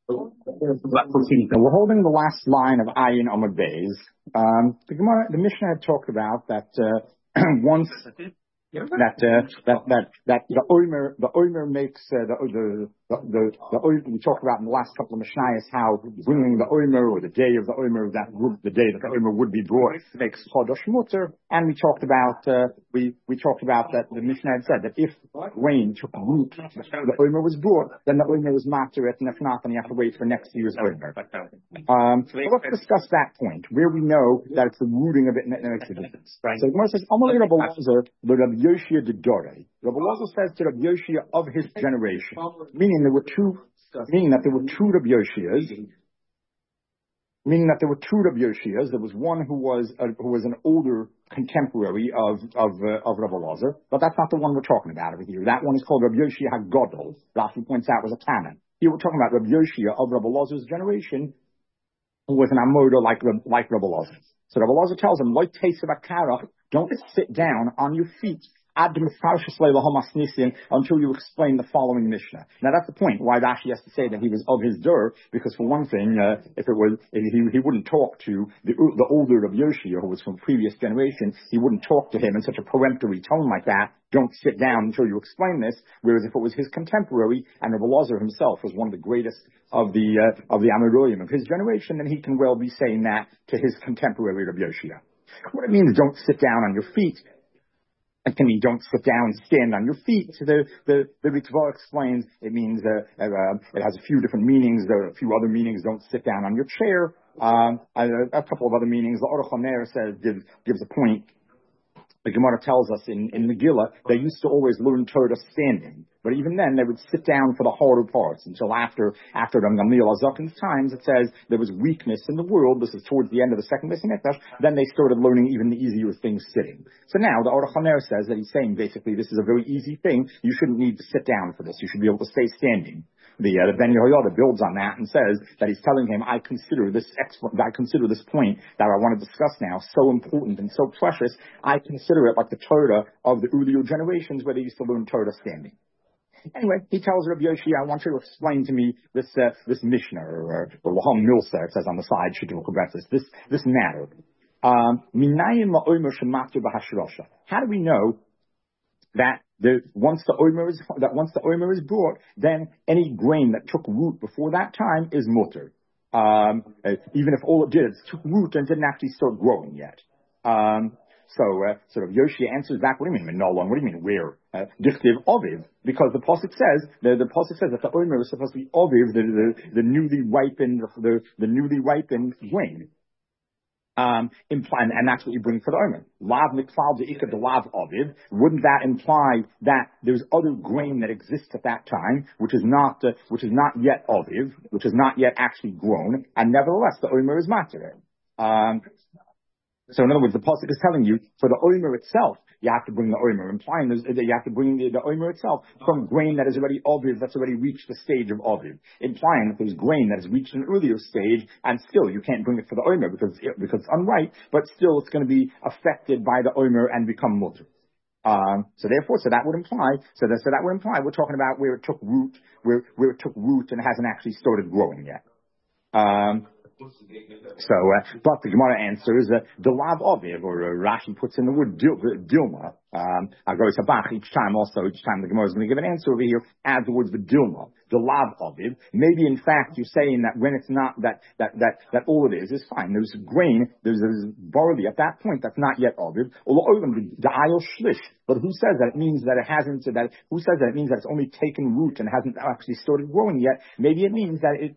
We're holding the last line of Ayin Amud Beis. The Mishnah had talked about that once that the Omer makes we talked about in the last couple of Mishnayos how bringing the Omer or the day of the Omer, that group, the day that the Omer would be brought, makes Chodosh Mutter. And we talked about that the Mishnah had said that if rain took root before the Omer was brought, then the Omer was Matter, and if not, then you have to wait for next year's Omer. So let's discuss that point where we know that it's the rooting of it that makes a difference. Right. So Gemara says, Amalei Rabbi Lazar, the Rabbi Yoshia de Dore. Rabbi Lazar says to Rabbi Yoshia of his generation, meaning that there were two Rabbi Yoshias. There was one who was an older contemporary of Rabbi Lazar, but that's not the one we're talking about over here. That one is called Rabbi Yoshia HaGadol. Rashi points out was a canon. Here we're talking about Rabbi Yoshia of Rabbi Lazar's generation, who was an Amoda like Rabbi Lazar. So Rabbi Lazar tells him, like Tesav Akara, don't sit down on your feet until you explain the following Mishnah. Now that's the point why Rashi has to say that he was of his dur, because for one thing, he wouldn't talk to the older Rabbi Yoshia, who was from previous generation. He wouldn't talk to him in such a peremptory tone like that. Don't sit down until you explain this. Whereas if it was his contemporary, and Rabbi Lazar himself was one of the greatest of the Amoraim of his generation, then he can well be saying that to his contemporary Rabbi Yoshia. What it means, don't sit down on your feet. It can mean don't sit down, stand on your feet. So the Ritva explains it means it has a few different meanings. There are a few other meanings. Don't sit down on your chair. A couple of other meanings. The Aruch HaNer says gives a point. The Gemara tells us in Megillah they used to always learn Torah standing, but even then they would sit down for the harder parts until after the Gamliel Azakin's times. It says there was weakness in the world. This is towards the end of the second Beis Hamikdash. Then they started learning even the easier things sitting. So now the Aruch HaNer says that he's saying basically this is a very easy thing. You shouldn't need to sit down for this. You should be able to stay standing. The Ben Yehoyada builds on that and says that he's telling him, I consider this point that I want to discuss now so important and so precious. I consider it like the Torah of the earlier generations where they used to learn Torah standing. Anyway, he tells Rabbi Yoshia, I want you to explain to me this Mishnah, or Laham Milsa, it says on the side, this matter. How do we know that once the omer is brought, then any grain that took root before that time is mutter, even if all it did is took root and didn't actually start growing yet. So Rabbi Yoshia answers back, what do you mean, no long? What do you mean, where? Dichtiv Oviv, because the pasuk says that the omer is supposed to be Oviv, the newly ripened grain. And that's what you bring for the omer. Lav mikfal de'ikad the lav Oviv. Wouldn't that imply that there's other grain that exists at that time, which is not yet Oviv, which is not yet actually grown, and nevertheless the omer is matter. So in other words, the pasuk is telling you for the omer itself, you have to bring the omer, implying that you have to bring the omer itself from grain that is already oviv, that's already reached the stage of oviv, implying that there's grain that has reached an earlier stage, and still you can't bring it for the omer because it's unripe, but still it's going to be affected by the omer and become mutter. So that would imply we're talking about where it took root, where it took root and hasn't actually started growing yet. But the Gemara answers the lav aviv, or Rashi puts in the word dilma. Each time the Gemara is going to give an answer over here, add the words the dilma, the lav aviv. Maybe in fact you're saying that when it's not that all it is fine. There's grain, there's barley at that point that's not yet aviv. The ayil shlish. But who says that it means that it hasn't? Who says that it means that it's only taken root and hasn't actually started growing yet? Maybe it means that it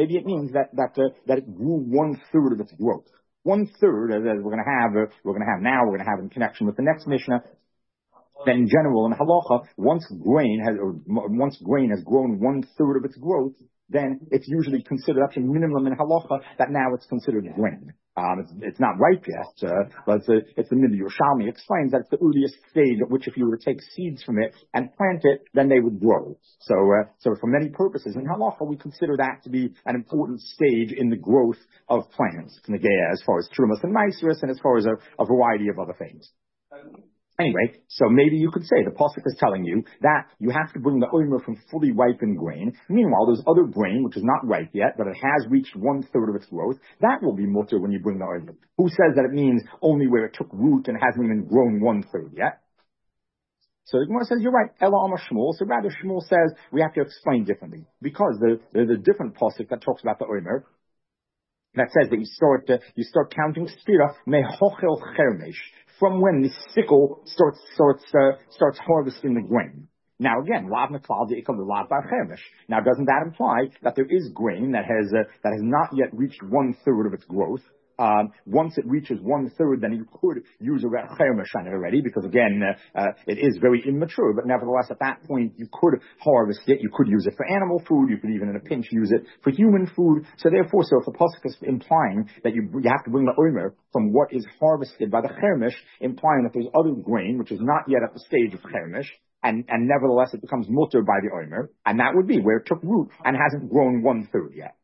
grew 1/3 of its growth. 1/3, as we're going to have in connection with the next Mishnah. That in general, in halacha, once grain has grown 1/3 of its growth, then it's usually considered up to minimum in halacha that now it's considered grain. It's not ripe yet, but it's the middle. Yerushalmi explains that it's the earliest stage at which if you were to take seeds from it and plant it, then they would grow. So for many purposes in halacha, we consider that to be an important stage in the growth of plants, as far as trumas and maasros, and as far as a variety of other things. Anyway, so maybe you could say the pasuk is telling you that you have to bring the omer from fully ripened grain. Meanwhile, there's other grain which is not ripe yet, but it has reached 1/3 of its growth. That will be mutter when you bring the omer. Who says that it means only where it took root and hasn't even grown 1/3 yet? So the Gemara says, you're right, Ella Amar Shmuel. So rather Shmuel says we have to explain differently. Because there's a different pasuk that talks about the omer, that says that you start counting spira mehochel chermesh, from when the sickle starts harvesting the grain. Now again, lav meklal deikal lav bar chermesh. Now doesn't that imply that there is grain that has not yet reached 1/3 of its growth? Once it reaches 1/3, then you could use a chermesh on it already, because again, it is very immature, but nevertheless, at that point, you could harvest it, you could use it for animal food, you could even in a pinch use it for human food. So therefore, if the pasuk is implying that you have to bring the omer from what is harvested by the chermesh, implying that there's other grain, which is not yet at the stage of chermesh, and nevertheless, it becomes mutter by the omer, and that would be where it took root and hasn't grown 1/3 yet.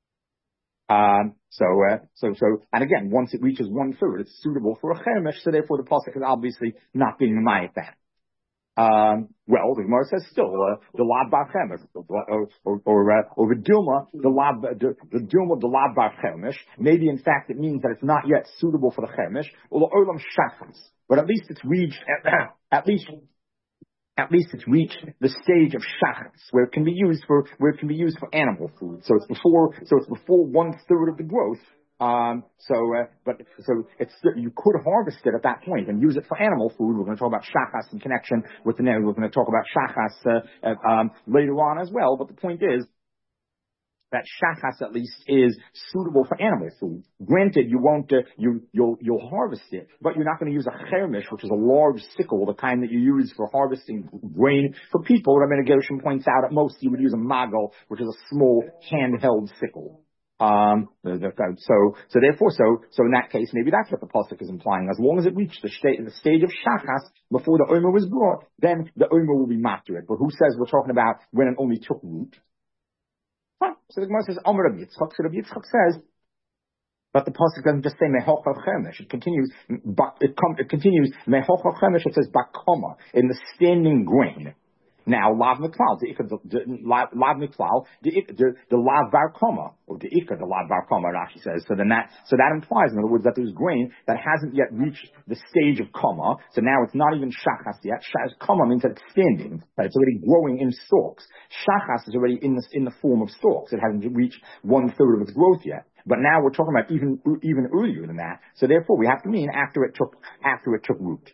And again, once it reaches 1/3, it's suitable for a chermesh, so therefore the pasuk is obviously not being ma'ayit that. Well, the Gemara says still, the lab bar chermesh, or the dilma, the lab bar chermesh, maybe in fact it means that it's not yet suitable for the chermesh, or the olam shachas, but at least it's reached, at least it's reached the stage of shachas, where it can be used for animal food. So it's before 1/3 of the growth. It's you could harvest it at that point and use it for animal food. We're going to talk about shachas in connection with the we're going to talk about shachas later on as well. But the point is that shachas at least is suitable for animal food. Granted, you won't, you'll harvest it, but you're not going to use a chermesh, which is a large sickle, the kind that you use for harvesting grain for people. Rabbeinu Gershom points out at most you would use a magal, which is a small handheld sickle. So in that case, maybe that's what the pasuk is implying. As long as it reached the stage of shachas before the omer was brought, then the omer will be matter. But who says we're talking about when it only took root? So the Gemara says, Amar Rabbi Yitzchak. So Rabbi Yitzchak says, but the pasuk doesn't just say mehochav chermesh. It continues, mehochav chermesh. It says bakoma, in the standing grain. Now, lav miklal, lav miklal, the lav bar koma, or the ikar, the lav bar koma, Rashi says. So that implies, in other words, that there's grain that hasn't yet reached the stage of koma. So now it's not even shachas yet. Koma means that it's standing, that it's already growing in stalks. Shachas is already in the form of stalks. It hasn't reached 1/3 of its growth yet. But now we're talking about even earlier than that. So therefore, we have to mean after it took root.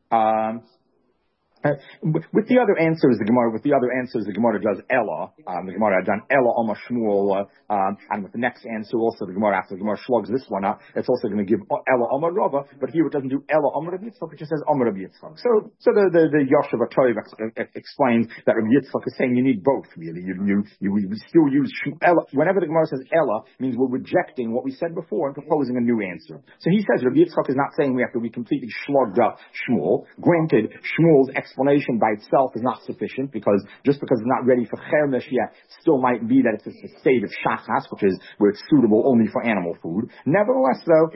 With the other answers, the Gemara does Ella. The Gemara had done Ella Amar Shmuel, and with the next answer also, the Gemara, after the Gemara slugs this one up, it's also going to give Ella Amar Rava, but here it doesn't do Ella Amar Rabbi Yitzchak, it just says Amar Rabbi Yitzchak. So the Yoshev Toiv explains that Rabbi Yitzchak is saying you need both, really. You still use Ella. Whenever the Gemara says Ella, means we're rejecting what we said before and proposing a new answer. So he says Rabbi Yitzchak is not saying we have to be completely slugged up Shmuel. Granted, Shmuel's explanation by itself is not sufficient, because just because it's not ready for chermesh yet, still might be that it's a state of shachas, which is where it's suitable only for animal food. Nevertheless, though,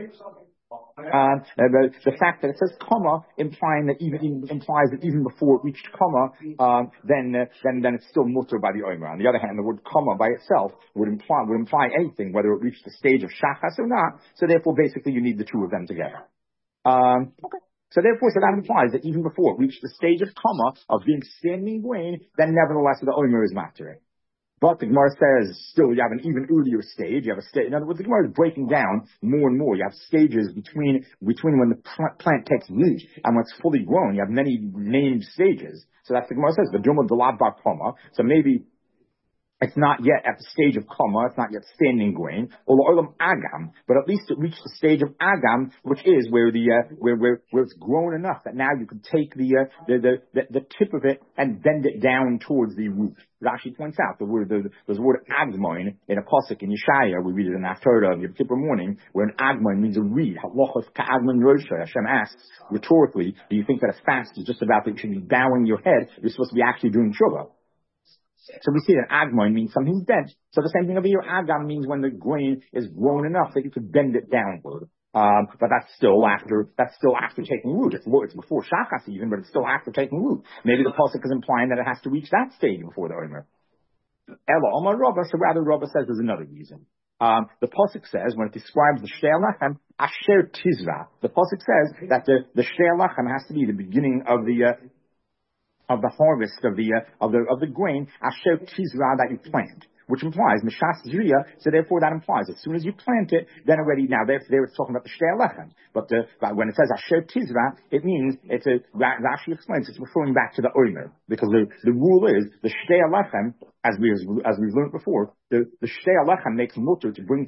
the fact that it says comma implies that even before it reached comma, then it's still mutter by the omer. On the other hand, the word comma by itself would imply anything, whether it reached the stage of shachas or not. So therefore, basically, you need the two of them together. Okay. So therefore, that implies that even before it reached the stage of comma, of being standing grain, then nevertheless the omer is mattering. But the Gemara says still you have an even earlier stage. You have a stage. In other words, the Gemara is breaking down more and more. You have stages between when the plant takes root and when it's fully grown. You have many named stages. So that's the Gemara says the Duma Delav Bar Koma. So maybe it's not yet at the stage of koma, it's not yet standing grain, or olam agam, but at least it reached the stage of agam, which is where it's grown enough that now you can take the tip of it and bend it down towards the root. Rashi points out there's the word agmoin in a pasuk in Yeshaya. We read it in Haftarah of Yom Kippur morning, where an agmoin means a reed. Halachos ka'agmon rosha. Hashem asks rhetorically, do you think that a fast is just about that you should be bowing your head? You're supposed to be actually doing tshuva. So we see that agmoin means something's bent. So the same thing over here, agam means when the grain is grown enough that you could bend it downward. But that's still after taking root. It's before Shachas even, but it's still after taking root. Maybe the pasuk is implying that it has to reach that stage before the Omer. Ella Omar Rabba, so rather Rabba says there's another reason. The pasuk says, when it describes the Shtei Lachem, Asher Tizra, the pasuk says that the Shtei Lachem has to be the beginning of the harvest of the grain, Asher Tizra, that you plant. Which implies Mishas Zriya, so therefore that implies as soon as you plant it, then already now there it's talking about the Shtei Lechem. But when it says Asher Tizra, it means Rashi explains it's referring back to the Omer, because the rule is the Shtei Lechem, as we've learned before, the Shtei Lechem makes mutter to bring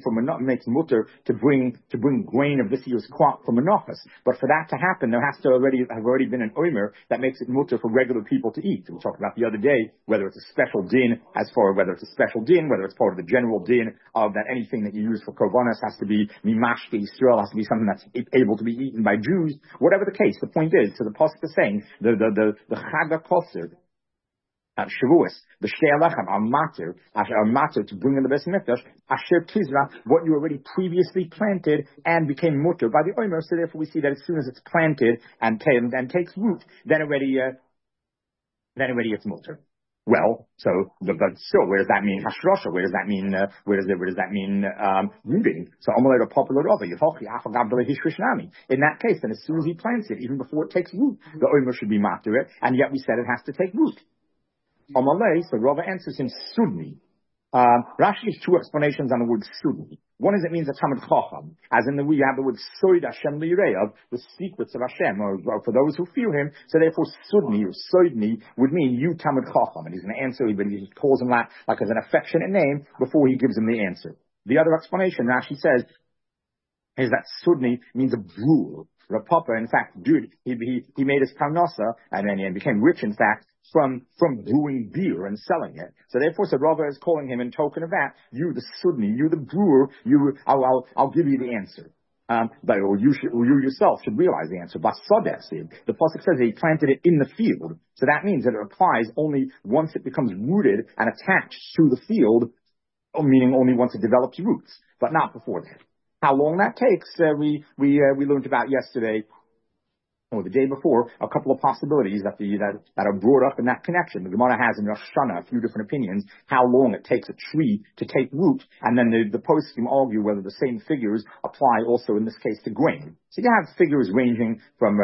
grain of this year's crop from Menachos. But for that to happen, there has to have already been an Omer that makes it mutter for regular people to eat. We talked about the other day whether it's a special din whether it's part of the general din of that anything that you use for korbanos has to be mimashke Yisrael, has to be something that's able to be eaten by Jews. Whatever the case, the point is, so the pasuk is saying the Chag HaKosher at Shavuos, the Shtei Lechem are matter to bring in the Beis Mikdash, Asher Tizra, what you already previously planted and became mutter by the Omer. So therefore we see that as soon as it's planted and takes root, then already it's mutter. Well, but still, where does that mean hashrosha? Where does that mean rooting? So Amalei popular Rava, in that case, then as soon as he plants it, even before it takes root, the Omer should be matter it, and yet we said it has to take root. Amalei, so Rava answers him Sudni. Rashi has two explanations on the word Sudni. One is it means a Talmid Chacham, as in we have the word Soid Hashem Lireyav, the secrets of Hashem, or for those who fear Him. So therefore, Sudni or Soidni would mean you Talmid Chacham, and he's going to answer, but he calls him that like as an affectionate name before he gives him the answer. The other explanation, Rashi says, is that Sudni means a brewer. Rav Papa, in fact, he made his parnasa and then he became rich, in fact, from brewing beer and selling it. So therefore, so Rava is calling him in token of that, you the Sudni, you the brewer, I'll give you the answer. But you yourself should realize the answer. The pasuk says that he planted it in the field. So that means that it applies only once it becomes rooted and attached to the field, meaning only once it develops roots, but not before that. How long that takes, we learned about yesterday, or the day before, a couple of possibilities that are brought up in that connection. The Gemara has in Rosh Hashanah a few different opinions how long it takes a tree to take root, and then the poskim argue whether the same figures apply also in this case to grain. So you have figures ranging from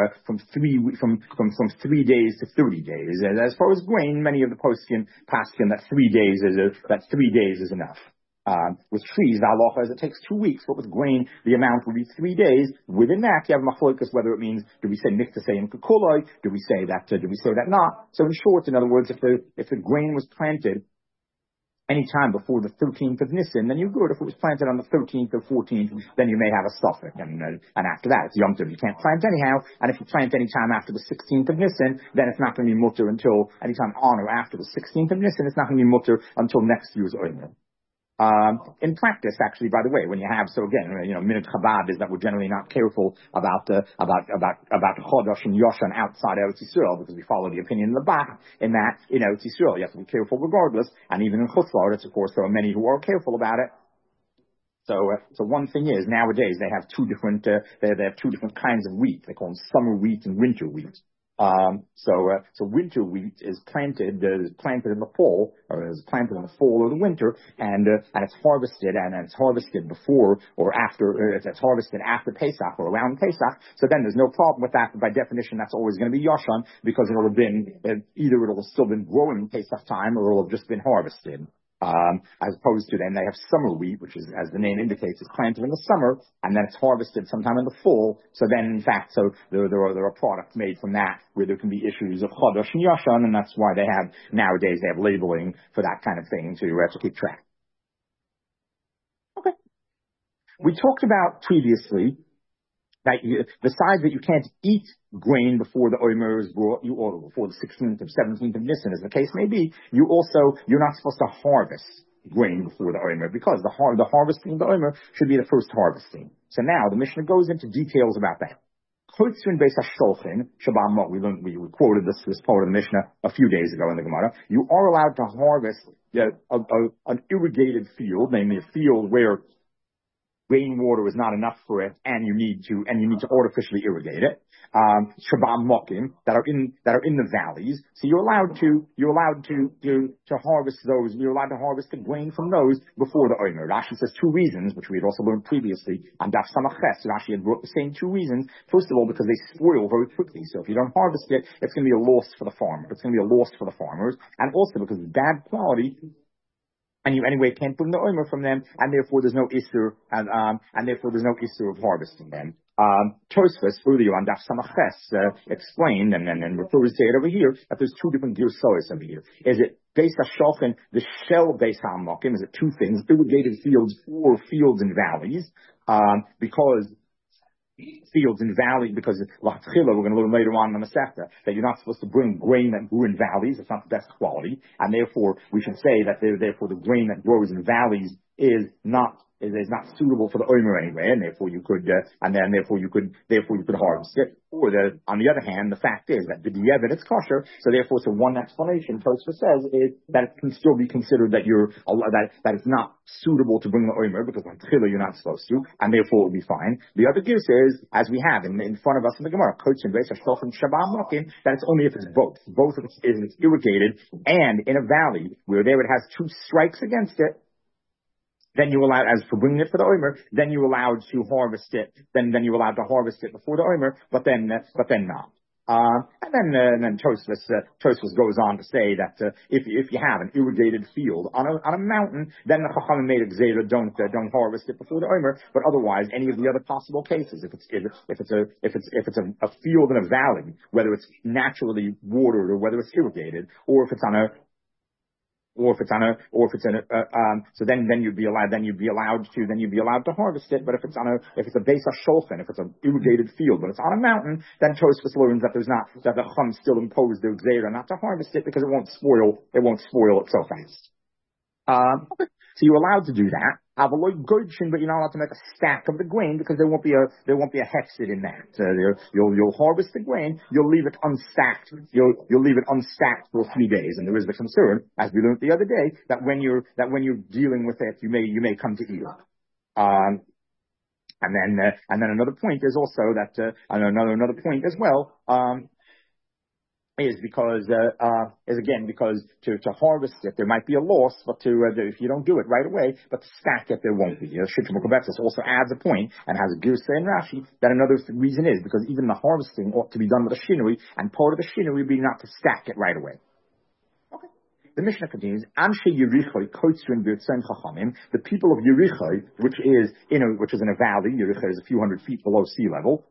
3 days to 30 days. And as far as grain, many of the poskim paskin that 3 days is enough. With trees, the halacha is it takes 2 weeks, but with grain, the amount will be 3 days. Within that, you have machlokas whether it means, do we say miktasei and kukuloi, do we say that not? So in short, in other words, if the grain was planted any time before the 13th of Nisan, then you're good. If it was planted on the 13th or 14th, then you may have a suffix. And after that, it's Yom Tov. You can't plant anyhow. And if you plant any time after the 16th of Nisan, then it's not going to be mutter until any time on or after the 16th of Nisan. It's not going to be mutter until next year's Omer. In practice, actually, by the way, when you have, so again, Minut Chabad is that we're generally not careful about Chodosh and Yoshan outside Eretz Yisrael, because we follow the opinion of the Bach in that, in Eretz Yisrael, you have to be careful regardless, and even in Chutz La'aretz, of course, there are many who are careful about it. So one thing is, nowadays, they have two different kinds of wheat. They call them summer wheat and winter wheat. So winter wheat is planted in the fall, or is planted in the fall or the winter, and it's harvested before or after, it's harvested after Pesach or around Pesach. So then there's no problem with that. But by definition, that's always going to be Yoshan, because it'll have still been growing in Pesach time, or it'll have just been harvested. As opposed to then they have summer wheat, which is, as the name indicates, is planted in the summer, and then it's harvested sometime in the fall. So then, in fact, there are products made from that where there can be issues of Chodosh and Yoshan, and that's why nowadays they have labeling for that kind of thing to keep track. Okay. We talked about previously that besides that you can't eat grain before the Omer is brought, or before the 16th or 17th of Nisan, as the case may be, you're not supposed to harvest grain before the Omer, because the harvesting of the Omer should be the first harvesting. So now the Mishnah goes into details about that. We quoted this part of the Mishnah a few days ago in the Gemara. You are allowed to harvest an irrigated field, namely a field where rainwater is not enough for it, and you need to artificially irrigate it. Shabam mokim that are in the valleys. So you're allowed to harvest those. You're allowed to harvest the grain from those before the Omer. Rashi says two reasons, which we had also learned previously. And Daf Samaches, Rashi had brought the same two reasons. First of all, because they spoil very quickly. So if you don't harvest it, it's going to be a loss for the farmer. It's going to be a loss for the farmers, and also because it's bad quality. And you anyway can't bring the omer from them, and therefore there's no issur, and therefore there's no issur of harvesting them. Tosfos earlier on Daf Samaches explained and refers to it over here that there's two different girsois over here. Is it Beis HaShochin, the shell Beis HaMokim? Is it two things, irrigated fields or fields and valleys? Because fields and valleys, because L'Hatchila, we're going to learn later on in the Masechta, that you're not supposed to bring grain that grew in valleys. It's not the best quality. And therefore, we should say that therefore the grain that grows in valleys is not suitable for the omer anyway, and therefore you could harvest it. Or on the other hand, the fact is that the dieved it's kosher, so therefore, so one explanation Tosfos says is that it can still be considered that that it's not suitable to bring the omer because on tchila you're not supposed to, and therefore it would be fine. The other gives is, as we have in front of us in the Gemara, that it's only if it's both if it's irrigated and in a valley where there it has two strikes against it. Then you allowed, as for bringing it for the omer, then you're allowed to harvest it. Then you're allowed to harvest it before the omer, but then not. And then Tosfos goes on to say that if you have an irrigated field on a mountain, then the Chachamim made a gzeira, don't harvest it before the omer. But otherwise, any of the other possible cases, if it's a field in a valley, whether it's naturally watered or whether it's irrigated, or if it's on a so then you'd be allowed to harvest it. But if it's a Beis HaShochin, if it's an irrigated field, but it's on a mountain, then Tosfos learns that the Chum still imposed their gzeira not to harvest it because it won't spoil it so fast. Okay. So you're allowed to do that. But you're not allowed to make a stack of the grain because there won't be a hefsid in that. You'll harvest the grain, you'll leave it unstacked. You'll leave it unstacked for 3 days, and there is the concern, as we learned the other day, that when you're dealing with it, you may come to eat it. And then another point is also that another point as well. Is because to harvest it there might be a loss, but if you don't do it right away, but to stack it there won't be. Shimshon Mekubetzus also adds a point and has a girsa in Rashi that another reason is because even the harvesting ought to be done with a shinui, and part of the shinui would be not to stack it right away. Okay. The Mishnah continues, Anshe Yerichoi Kotzrin B'Yotzaim Chachamim, the people of Yerichoi, which is in a valley. Yerichoi is a few hundred feet below sea level.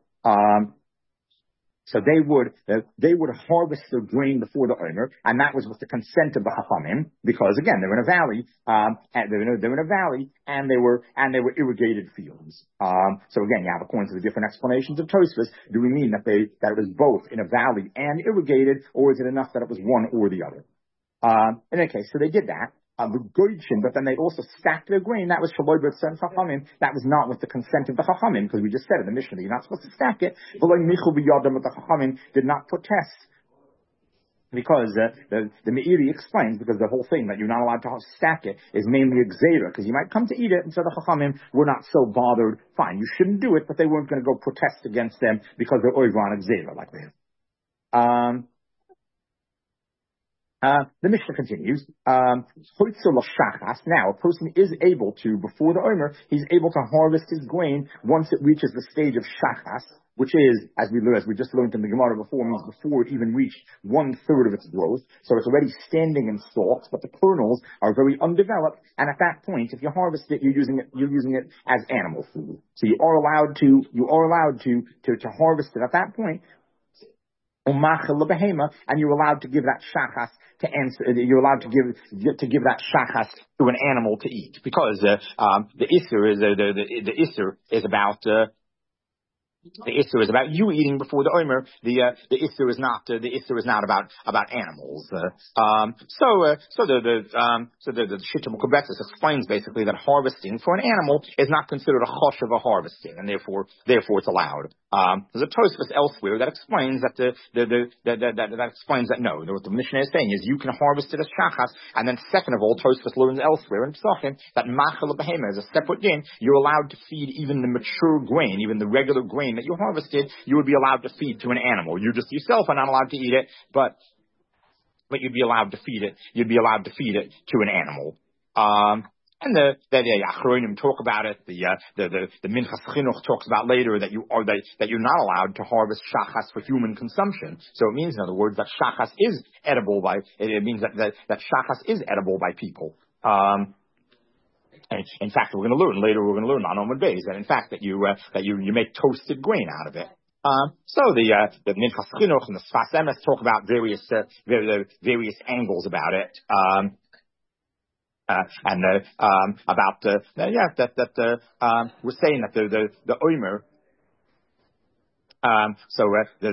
So they would harvest their grain before the omer, and that was with the consent of the Chachamim, because again they were in a valley, and they were irrigated fields. So again, you have according to the different explanations of Tosfos, do we mean that it was both in a valley and irrigated, or is it enough that it was one or the other? In any case, so they did that. But then they also stacked their grain. That was Shaloi B'Tzaim Chachamim. That was not with the consent of the Chachamim, because we just said in the Mishnah that you're not supposed to stack it. But the Chachamim did not protest. Because the Meiri explains, because the whole thing that you're not allowed to stack it is mainly a gzeira, because you might come to eat it, and so the Chachamim were not so bothered. Fine, you shouldn't do it, but they weren't going to go protest against them because they're over on a gzeira like this. The Mishnah continues, now a person is able to, before the omer, he's able to harvest his grain once it reaches the stage of shachas, which is, as we just learned in the Gemara before, means before it even reached 1/3 of its growth. So it's already standing in stalks, but the kernels are very undeveloped, and at that point, if you harvest it, you're using it as animal food. So you are allowed to harvest it at that point. And you're allowed to give that shachas to answer. You're allowed to give that shachas to an animal to eat, because the issur is about The Isser is about you eating before the Omer. The Isser is not about animals. So the Shittim Kubetsis explains basically that harvesting for an animal is not considered a chosh of a harvesting, and therefore it's allowed. There's a Tosfos elsewhere that explains that that explains that no, what the Mishnah is saying is you can harvest it as shachas, and then second of all, Tosfos learns elsewhere in Pesachim that machal behema is a separate din. You're allowed to feed even the mature grain, even the regular grain that you harvested. You would be allowed to feed to an animal. You just yourself are not allowed to eat it, but you'd be allowed to feed it. You'd be allowed to feed it to an animal. And the Achronim talk about it. The Minchas Chinuch talks about later that you're not allowed to harvest shachas for human consumption. So it means, in other words, that shachas is edible by. It means that shachas is edible by people. And in fact, we're going to learn later. We're going to learn on Omid Beis that in fact that you make toasted grain out of it. So the Minchas Chinuch and the Sfas Emes talk about various angles about it. We're saying that the Omer. So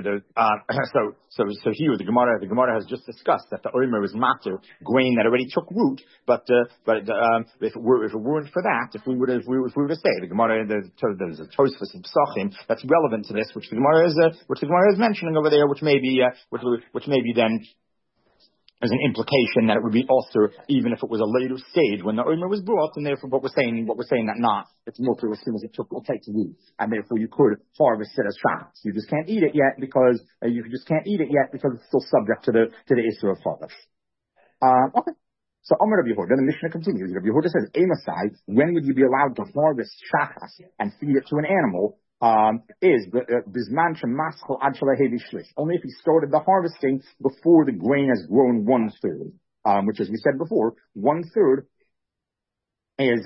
here the Gemara has just discussed that the Omer is matter grain that already took root, but if it weren't for that, if we were to say the Gemara, there's a Tosfos in Pesachim that's relevant to this, which the Gemara is mentioning over there, which may be then. There's an implication that it would be also even if it was a later stage when the Omer was brought, and therefore what we're saying that not it's mutter as soon as it takes root, and therefore you could harvest it as shachas. You just can't eat it yet because it's still subject to the issue of harvest. Okay. So Amar Rabbi Yehuda, the Mishnah continues. Rabbi Yehuda says, Emasai, when would you be allowed to harvest shachas and feed it to an animal? Is bisman shemaschol ad shalahevi shlish. Only if he started the harvesting before the grain has grown 1/3, which, as we said before, 1/3 is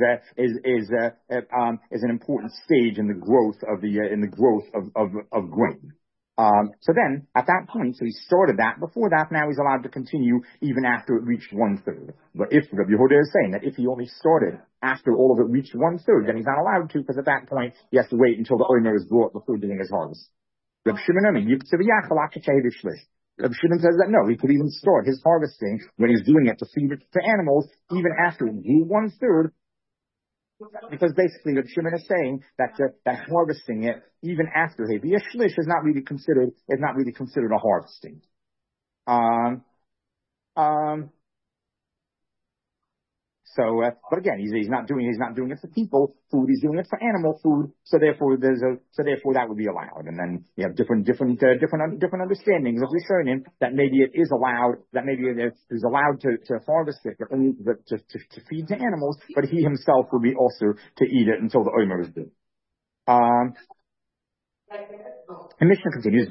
an important stage in the growth of grain. So then, at that point, so he started that. Before that, now he's allowed to continue even after it reached 1/3. But if Rabbi Yehuda is saying that if he only started after all of it reached 1/3, then he's not allowed to, because at that point he has to wait until the Omer is brought before doing his harvest. Rabbi Shimon says that no, he could even start his harvesting when he's doing it to feed it to animals, even after it grew 1/3. Because basically, what Shimon is saying that harvesting it even after Hevi Shlish is not really considered a harvesting. But again, he's not doing it for people food. He's doing it for animal food. So therefore, that would be allowed. And then you have different understandings of Rishonim that maybe it is allowed, that maybe it is allowed to harvest it, but to feed to animals, but he himself would be also to eat it until the Omer is due. The Mishnah continues,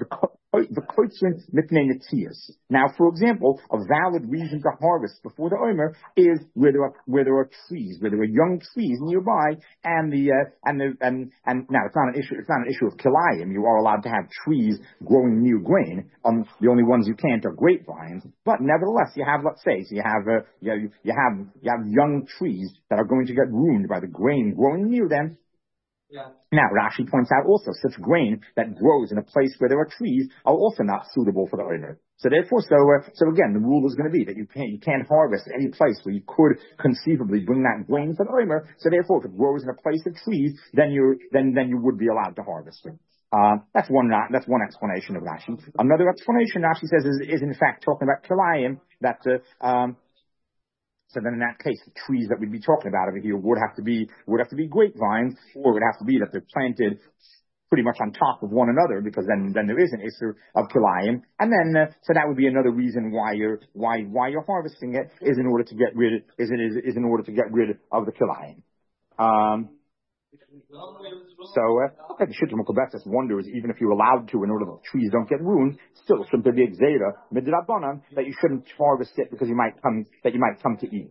now, for example, a valid reason to harvest before the Omer is where there are trees, where there are young trees nearby, and now it's not an issue of kilayim. You are allowed to have trees growing near grain. The only ones you can't are grapevines, but nevertheless, you have, let's say, so you have young trees that are going to get ruined by the grain growing near them. Yeah. Now, Rashi points out also such grain that grows in a place where there are trees are also not suitable for the Omer. So therefore, so again, the rule is going to be that you can't harvest any place where you could conceivably bring that grain for the Omer. So therefore, if it grows in a place of trees, then you would be allowed to harvest it. That's one explanation of Rashi. Another explanation Rashi says is in fact talking about kilayim, that so then in that case, the trees that we'd be talking about over here would have to be grapevines, or it would have to be that they're planted pretty much on top of one another, because then there is an issue of kilayim, and then so that would be another reason why you're harvesting it is in order to get rid of the kilayim. Okay, the Shittim Kubetsis wonders, even if you're allowed to, in order that the trees don't get ruined, still shouldn't there be a gzera midrabanan that you shouldn't harvest it because you might come to eat.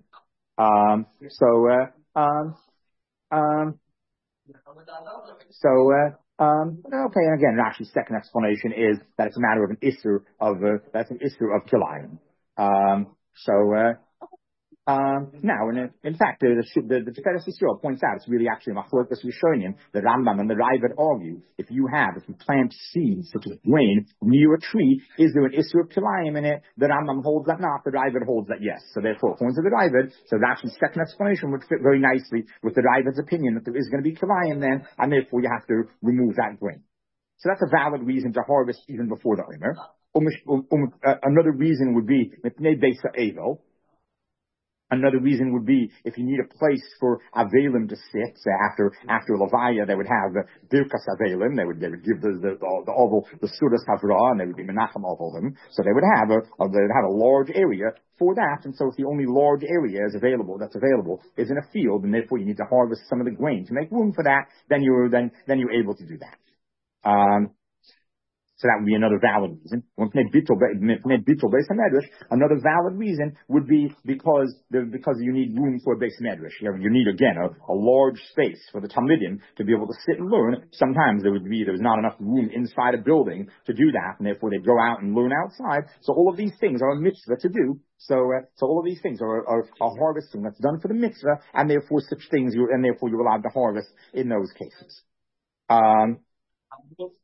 Okay, and again, Rashi's second explanation is that it's a matter of an issur of kilayim. Now, in fact, the Tiferes Yisrael points out it's really actually Machlokas Rishonim. The Rambam and the Raavad argue if you plant seeds such as grain near a tree, is there an Isur Pilayim in it? The Rambam holds that not. The Raavad holds that yes. So therefore, according to the Raavad, so Rashi's second explanation would fit very nicely with the Raavad's opinion that there is going to be Pilayim then, and therefore you have to remove that grain. So that's a valid reason to harvest even before the Omer. Another reason would be Mipnei Beisa Evel. Another reason would be if you need a place for Avelim to sit. So after Levaya, they would have Birkas Avelim. They would give the oval, the Sudas Havra, and they would be Menachem over them. So they would have a large area for that. And so if the only large area that's available is in a field, and therefore you need to harvest some of the grain to make room for that, then you're able to do that. So that would be another valid reason. Another valid reason would be because you need room for a base medrash. You need again a large space for the Talmidim to be able to sit and learn. Sometimes there was not enough room inside a building to do that, and therefore they go out and learn outside. So all of these things are a mitzvah to do. So all of these things are harvesting that's done for the mitzvah, and therefore you're allowed to harvest in those cases. But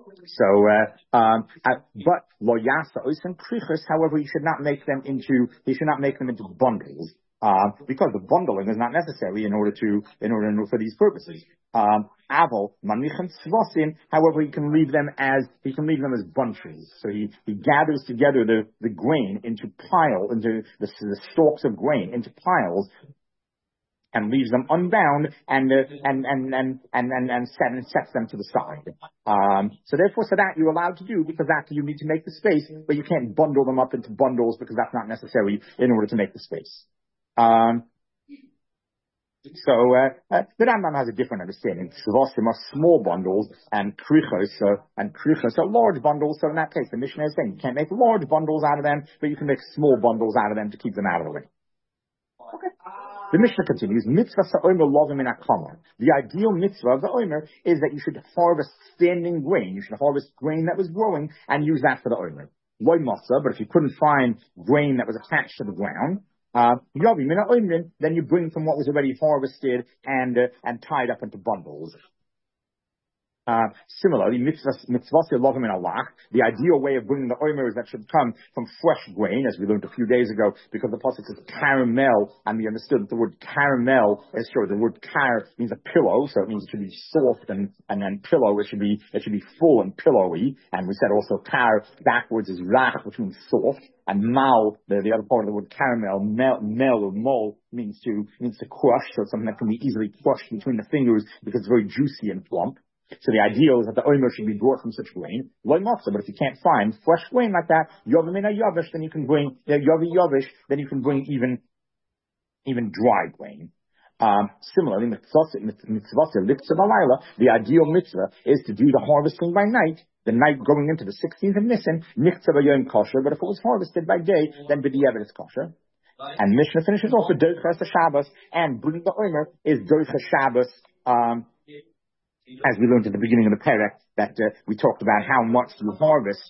lo yasa oisen krichos, however, he should not make them into bundles, because the bundling is not necessary in order for these purposes. Aval manichem tzvasim, however, he can leave them as bunches. So he gathers together the grain into the stalks of grain into piles, and leaves them unbound and sets them to the side. So that you're allowed to do, because that you need to make the space, but you can't bundle them up into bundles because that's not necessary in order to make the space. The Rambam has a different understanding. Tzvasim are small bundles, and krichos are large bundles. So in that case, the Mishnah is saying you can't make large bundles out of them, but you can make small bundles out of them to keep them out of the way. Okay. The Mishnah continues, mitzvah sa'omer lovim in akama. The ideal mitzvah of the omer is that you should harvest standing grain. You should harvest grain that was growing and use that for the omer. Loy masa, but if you couldn't find grain that was attached to the ground, yavim in omer, then you bring from what was already harvested and tied up into bundles. Similarly, the ideal way of bringing the omer is that should come from fresh grain, as we learned a few days ago, because the pasuk says caramel, and we understood that the word caramel is sure. The word car means a pillow, so it means it should be soft and then pillow. It should be full and pillowy. And we said also car backwards is rach, which means soft, and mal, the other part of the word caramel, mel or mol means to crush. So it's something that can be easily crushed between the fingers because it's very juicy and plump. So the ideal is that the omer should be brought from such grain. But if you can't find fresh grain like that, yovimina yavish, then you can bring yavish, then you can bring even dry grain. Similarly, the ideal mitzvah is to do the harvesting by night. The night going into the 16th of Nisan, nichtzava yom kosher. But if it was harvested by day, then b'diavad is kosher. And Mishnah finishes off with doichas Shabbos, and bringing the omer is doichas Shabbos. As we learned at the beginning of the perek, that we talked about how much you harvest,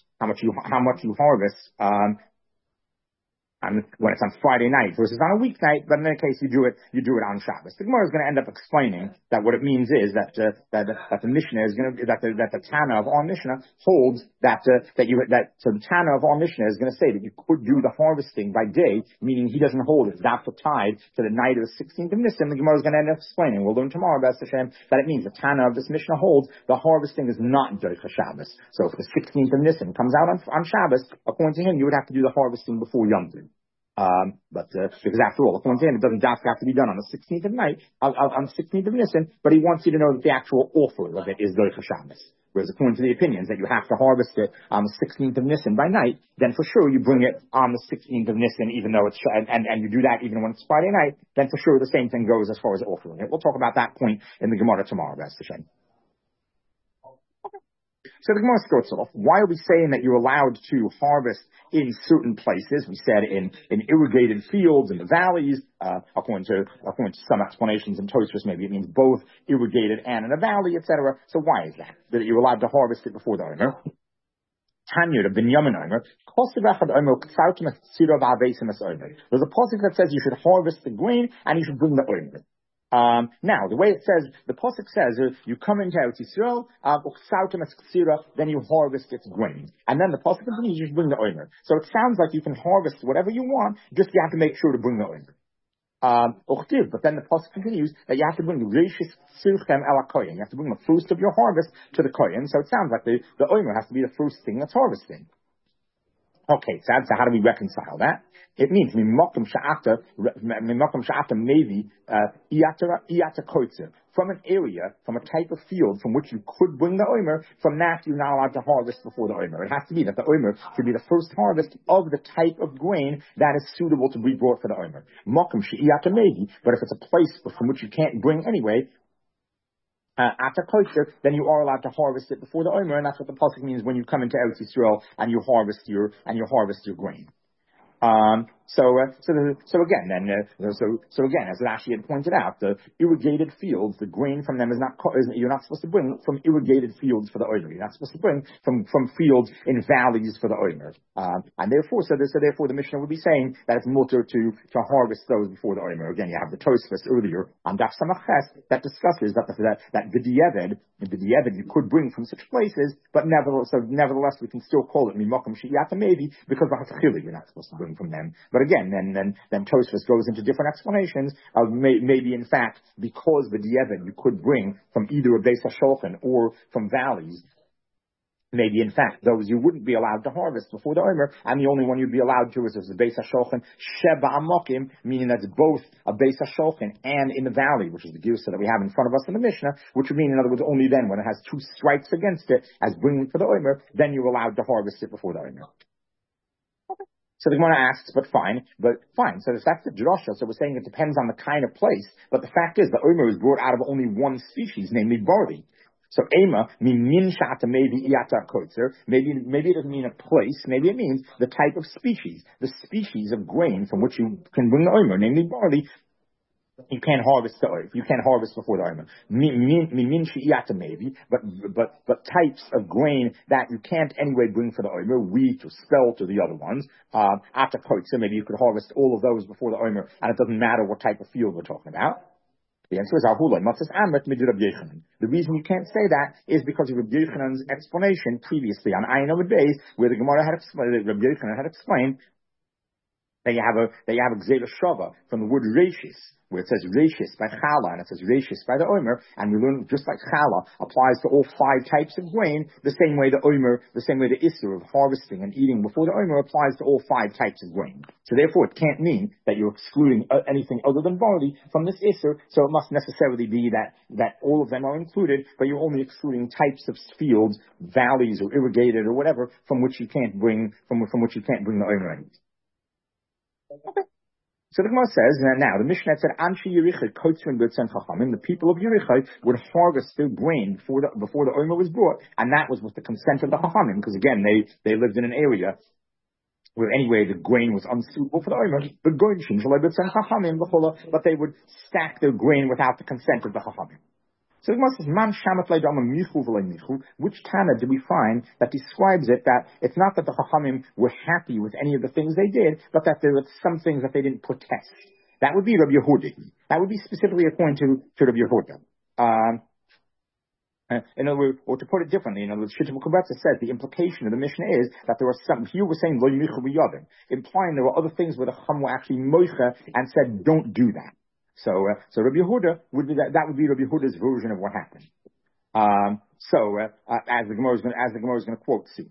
when it's on Friday night versus on a weeknight, but in any case you do it on Shabbos. The Gemara is going to end up explaining that what it means is that the Mishnah is going to, that the Tana of our Mishnah holds so the Tana of our Mishnah is going to say that you could do the harvesting by day, meaning he doesn't hold it. That's tied to the night of the 16th of Nisan. The Gemara is going to end up explaining. We'll learn tomorrow, B'ez Hashem, that it means the Tana of this Mishnah holds the harvesting is not Doicha Shabbos. So if the 16th of Nisan comes out on Shabbos, according to him, you would have to do the harvesting before Yom Tov. Because after all, according to him, it doesn't have to be done on the 16th of night, on the 16th of Nisan, but he wants you to know that the actual offer of it is Doicha Shabbos. Whereas according to the opinions that you have to harvest it on the 16th of Nisan by night, then for sure you bring it on the 16th of Nisan, even though it's, and you do that even when it's Friday night, then for sure the same thing goes as far as offering it. We'll talk about that point in the Gemara tomorrow, B'ez Hashem. So the Gemara starts off, why are we saying that you're allowed to harvest in certain places? We said in irrigated fields, in the valleys, according to some explanations in Tosfos, maybe it means both irrigated and in a valley, etc. So why is that? That you're allowed to harvest it before the owner? Tanya, the Binyamin Omer, there's a pasuk that says you should harvest the grain and you should bring the Omer. Now, the way it says, the pasuk says, you come into Eretz Yisrael, then you harvest its grain. And then the pasuk continues, you should bring the Omer. So it sounds like you can harvest whatever you want, just you have to make sure to bring the Omer. But then the pasuk continues that you have to bring Reishis Silchem el HaKoyen. You have to bring the fruits of your harvest to the Kohen. So it sounds like the Omer has to be the first thing that's harvesting. Okay, so how do we reconcile that? It means mimokum sha'ata maybe iyata koitzer, from an area, from a type of field from which you could bring the Omer. From that you're not allowed to harvest before the Omer. It has to be that the Omer should be the first harvest of the type of grain that is suitable to be brought for the Omer. Mokum she'iyata maybe, but if it's a place from which you can't bring anyway, after kosher, then you are allowed to harvest it before the Omer, and that's what the pasuk means when you come into Eretz Yisrael and you harvest your grain. So again, as Rashi had pointed out, the irrigated fields, the grain from them you're not supposed to bring from irrigated fields for the Omer. You're not supposed to bring from fields in valleys for the Omer. And therefore the Mishnah would be saying that it's mutter to harvest those before the Omer. Again, you have the Tosfos earlier on Daf Samach Ches that discusses that B'diavad you could bring from such places, but nevertheless we can still call it Mimakom She'iyata maybe because you're not supposed to bring from them. But again, then Tosfos goes into different explanations of maybe in fact because the B'diavad you could bring from either a Beis HaShulchan or from valleys. Maybe in fact those you wouldn't be allowed to harvest before the Omer, and the only one you'd be allowed to is the Beis HaShulchan Sheba Amokim, meaning that's both a Beis HaShulchan and in the valley, which is the girsa that we have in front of us in the Mishnah, which would mean, in other words, only then when it has two strikes against it as bringing for the Omer, then you're allowed to harvest it before the Omer. So the Gemara asks, but fine. So that's the drasha. So we're saying it depends on the kind of place. But the fact is, the Omer is brought out of only one species, namely barley. So Ema, min shata maybe iyata koitzer. Maybe it doesn't mean a place. Maybe it means the type of species, the species of grain from which you can bring the Omer, namely barley. You can't harvest before the Omer. Min she'iyata maybe, but types of grain that you can't anyway bring for the Omer, wheat or spelt or the other ones. After koitzer, maybe you could harvest all of those before the Omer, and it doesn't matter what type of field we're talking about. The answer is Ahulai Matzas Amrit Midir Rabbi Yochanan. The reason you can't say that is because of Rabbi Yochanan's explanation previously on Ayin Amud Beis, where the Gemara had explained, Rabbi Yochanan had explained that you have a Gzeira Shava from the word Reishis, where it says Reishis by Chala and it says Reishis by the Omer, and we learn just like Chala applies to all five types of grain, the same way the Isser of harvesting and eating before the Omer applies to all five types of grain. So therefore it can't mean that you're excluding anything other than barley from this Isser, so it must necessarily be that all of them are included, but you're only excluding types of fields, valleys or irrigated or whatever from which you can't bring the Omer in. Okay. So the Gemara says, now the Mishnah said, Anshi Yerichai Kotzrin B'Tzen Chachamim, the people of Yerichai would harvest their grain before the Omer was brought, and that was with the consent of the Chachamim, because again, they lived in an area where anyway the grain was unsuitable for the Omer, but they would stack their grain without the consent of the Chachamim. So the Gemara says, Man shamat le'dama michu v'lo michu. Which Tana do we find that describes it that it's not that the Chachamim were happy with any of the things they did, but that there were some things that they didn't protest? That would be Rabbi Yehuda. That would be specifically according to Rabbi Yehuda. In other words, or to put it differently, in other words, Shittim Kubetza says the implication of the Mishnah is that there are some, here we're saying lo michu v'yavim, implying there were other things where the Chacham were actually moicha and said, don't do that. So Rabbi Yehuda would be that would be Rabbi Yehuda's version of what happened. As the Gemara is going to quote soon.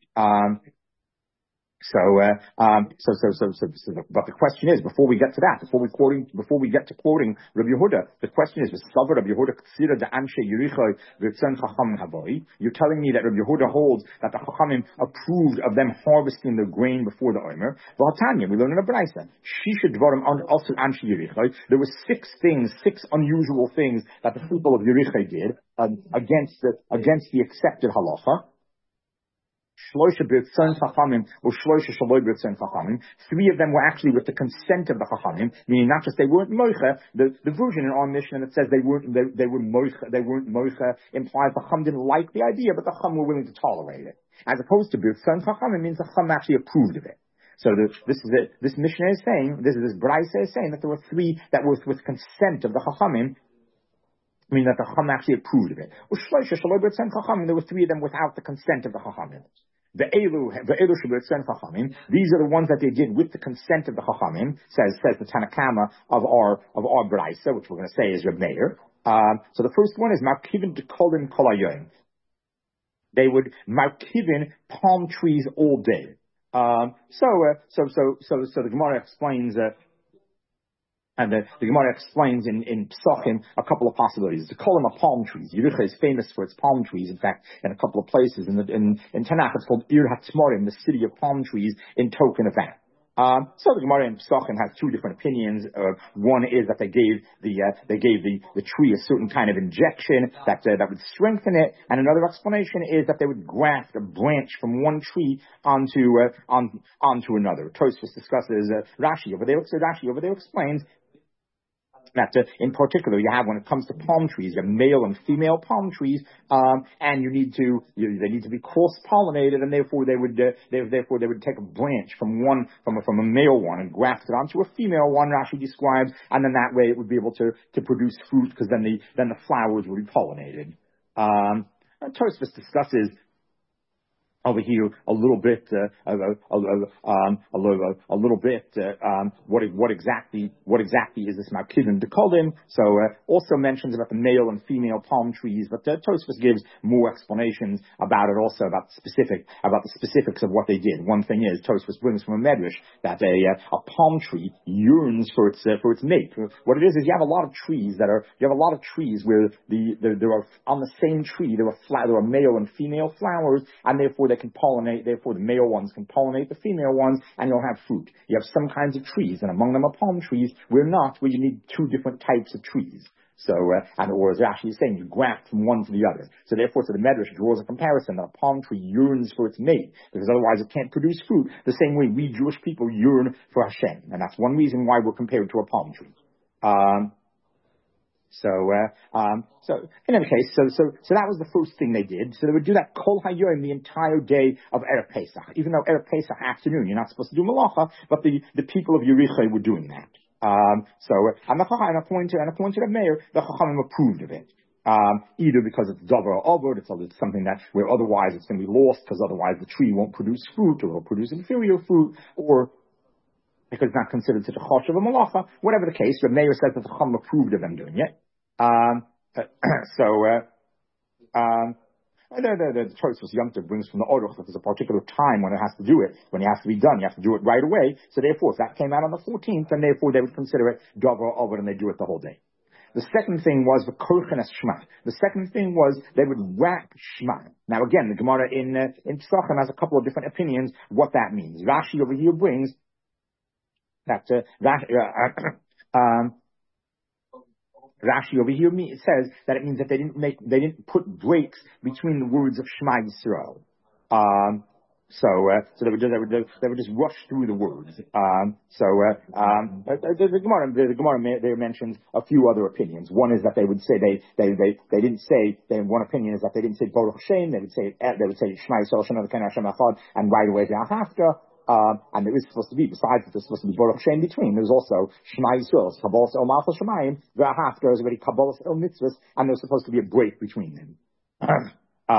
But the question is, before we get to that, before we get to quoting Rabbi Yehuda, the question is, Rabbi Yehuda considered the Anshe Yerichai v'Tzen Chacham Havoi. You're telling me that Rabbi Yehuda holds that the Chachamim approved of them harvesting the grain before the Omer. V'Hatanya, we learn in a Brayso, Shisha Dvarim also Anshe Yerichai. There were six unusual things that the people of Yerichai did against the accepted halacha. Shloisha b'ritzon chachamim or shloisha shaloi b'ritzon chachamim. Three of them were actually with the consent of the chachamim, meaning not just they weren't moicha. The version in our Mishnah that says they were moicha, they weren't moicha implies the chacham didn't like the idea, but the chacham were willing to tolerate it. As opposed to b'ritzon chachamim means the chacham actually approved of it. So this Mishnah is saying, this Braisa is saying that there were three that were with consent of the chachamim. I mean that the Chacham actually approved of it. There were three of them without the consent of the Chachamim. These are the ones that they did with the consent of the Chachamim, says the Tanakama of our Braisa, which we're going to say is Reb Meir. So the first one is Markivin Dekolim Kolayoim. They would Markivin palm trees all day. So the Gemara explains and the Gemara explains in Psachim a couple of possibilities. To call them a palm trees. Yericha is famous for its palm trees. In fact, in a couple of places in Tanakh, it's called Ir HaTzmorim, the city of palm trees, in token of that. So the Gemara in Psachim has two different opinions. One is that they gave the tree a certain kind of injection that would strengthen it, and another explanation is that they would graft a branch from one tree onto another. Tosfos discusses Rashi over there. So Rashi over there explains that in particular you have, when it comes to palm trees, you have male and female palm trees, and they need to be cross pollinated, and therefore they would take a branch from a male one and graft it onto a female one. Rashi describes, and then that way it would be able to produce fruit, because then the flowers would be pollinated. And Tosfos discusses over here a little bit what exactly is this Markivin Dekolim. So also mentions about the male and female palm trees, but Tosfos gives more explanations about it, also about the specifics of what they did. One thing is, Tosfos brings from a medrash that a palm tree yearns for its mate. What it is you have a lot of trees where there are on the same tree there are male and female flowers, and therefore they can pollinate. Therefore, the male ones can pollinate the female ones, and you'll have fruit. You have some kinds of trees, and among them are palm trees. Where you need two different types of trees. So, or as Rashi is saying, you graft from one to the other. So therefore, the Medrash draws a comparison that a palm tree yearns for its mate, because otherwise it can't produce fruit. The same way we Jewish people yearn for Hashem, and that's one reason why we're compared to a palm tree. So in any case, so that was the first thing they did. So they would do that Kol Hayoim the entire day of Erev Pesach. Even though Erev Pesach afternoon, you're not supposed to do Malacha, but the people of Yericha were doing that. And according to the mayor, the Chachamim approved of it. Either because it's Dover or Ovod, it's something that where otherwise it's going to be lost, because otherwise the tree won't produce fruit, or it'll produce inferior fruit, or because it's not considered such a chosh of a malacha. Whatever the case, the mayor says that the Chacham approved of them doing it. The choice was Yom Tov brings from the Oruch that there's a particular time when it has to do it, when it has to be done. You have to do it right away. So therefore, if that came out on the 14th, then therefore they would consider it Dover or Ovod, and they do it the whole day. The second thing was the Korchen es Shema. The second thing was they would wrap Shema. Now again, the Gemara in Psachim has a couple of different opinions what that means. Rashi over here brings that Rashi over here says that it means that they didn't put breaks between the words of Shema Yisrael. So they would just rush through the words. The Gemara there mentions a few other opinions. One is that they would say they didn't say. One opinion is that they didn't say Baruch Shem. They would say Shema Yisrael Shem Elokeinu Hashem Echad, and right away thereafter. And there is supposed to be, besides that there's supposed to be Baruch Shem between, there's also Shema Yisrael, Kabbalas El Malchus Shemayim, thereafter is already Kabbalas El Mitzvahs, and there's supposed to be a break between them.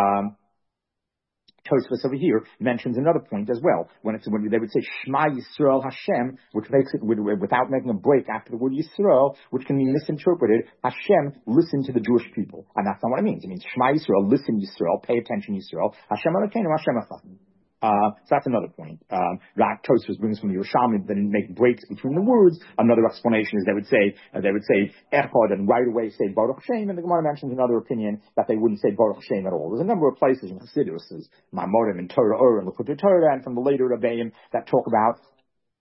Tosfos over here mentions another point as well. When they would say Shema Yisrael Hashem, which makes it without making a break after the word Yisrael, which can be misinterpreted. Hashem, listen to the Jewish people, and that's not what it means. It means Shema Yisrael, listen Yisrael, pay attention Yisrael. Hashem Elokeinu Hashem Echad. So that's another point. Tosfos brings from the Yerushalmi that didn't make breaks between the words. Another explanation is they would say Echad and right away say Baruch Shem, and the Gemara mentions another opinion that they wouldn't say Baruch Shem at all. There's a number of places in Chassidus, Maimorim and Torah and Likutei Torah, and from the later Rebbeim that talk about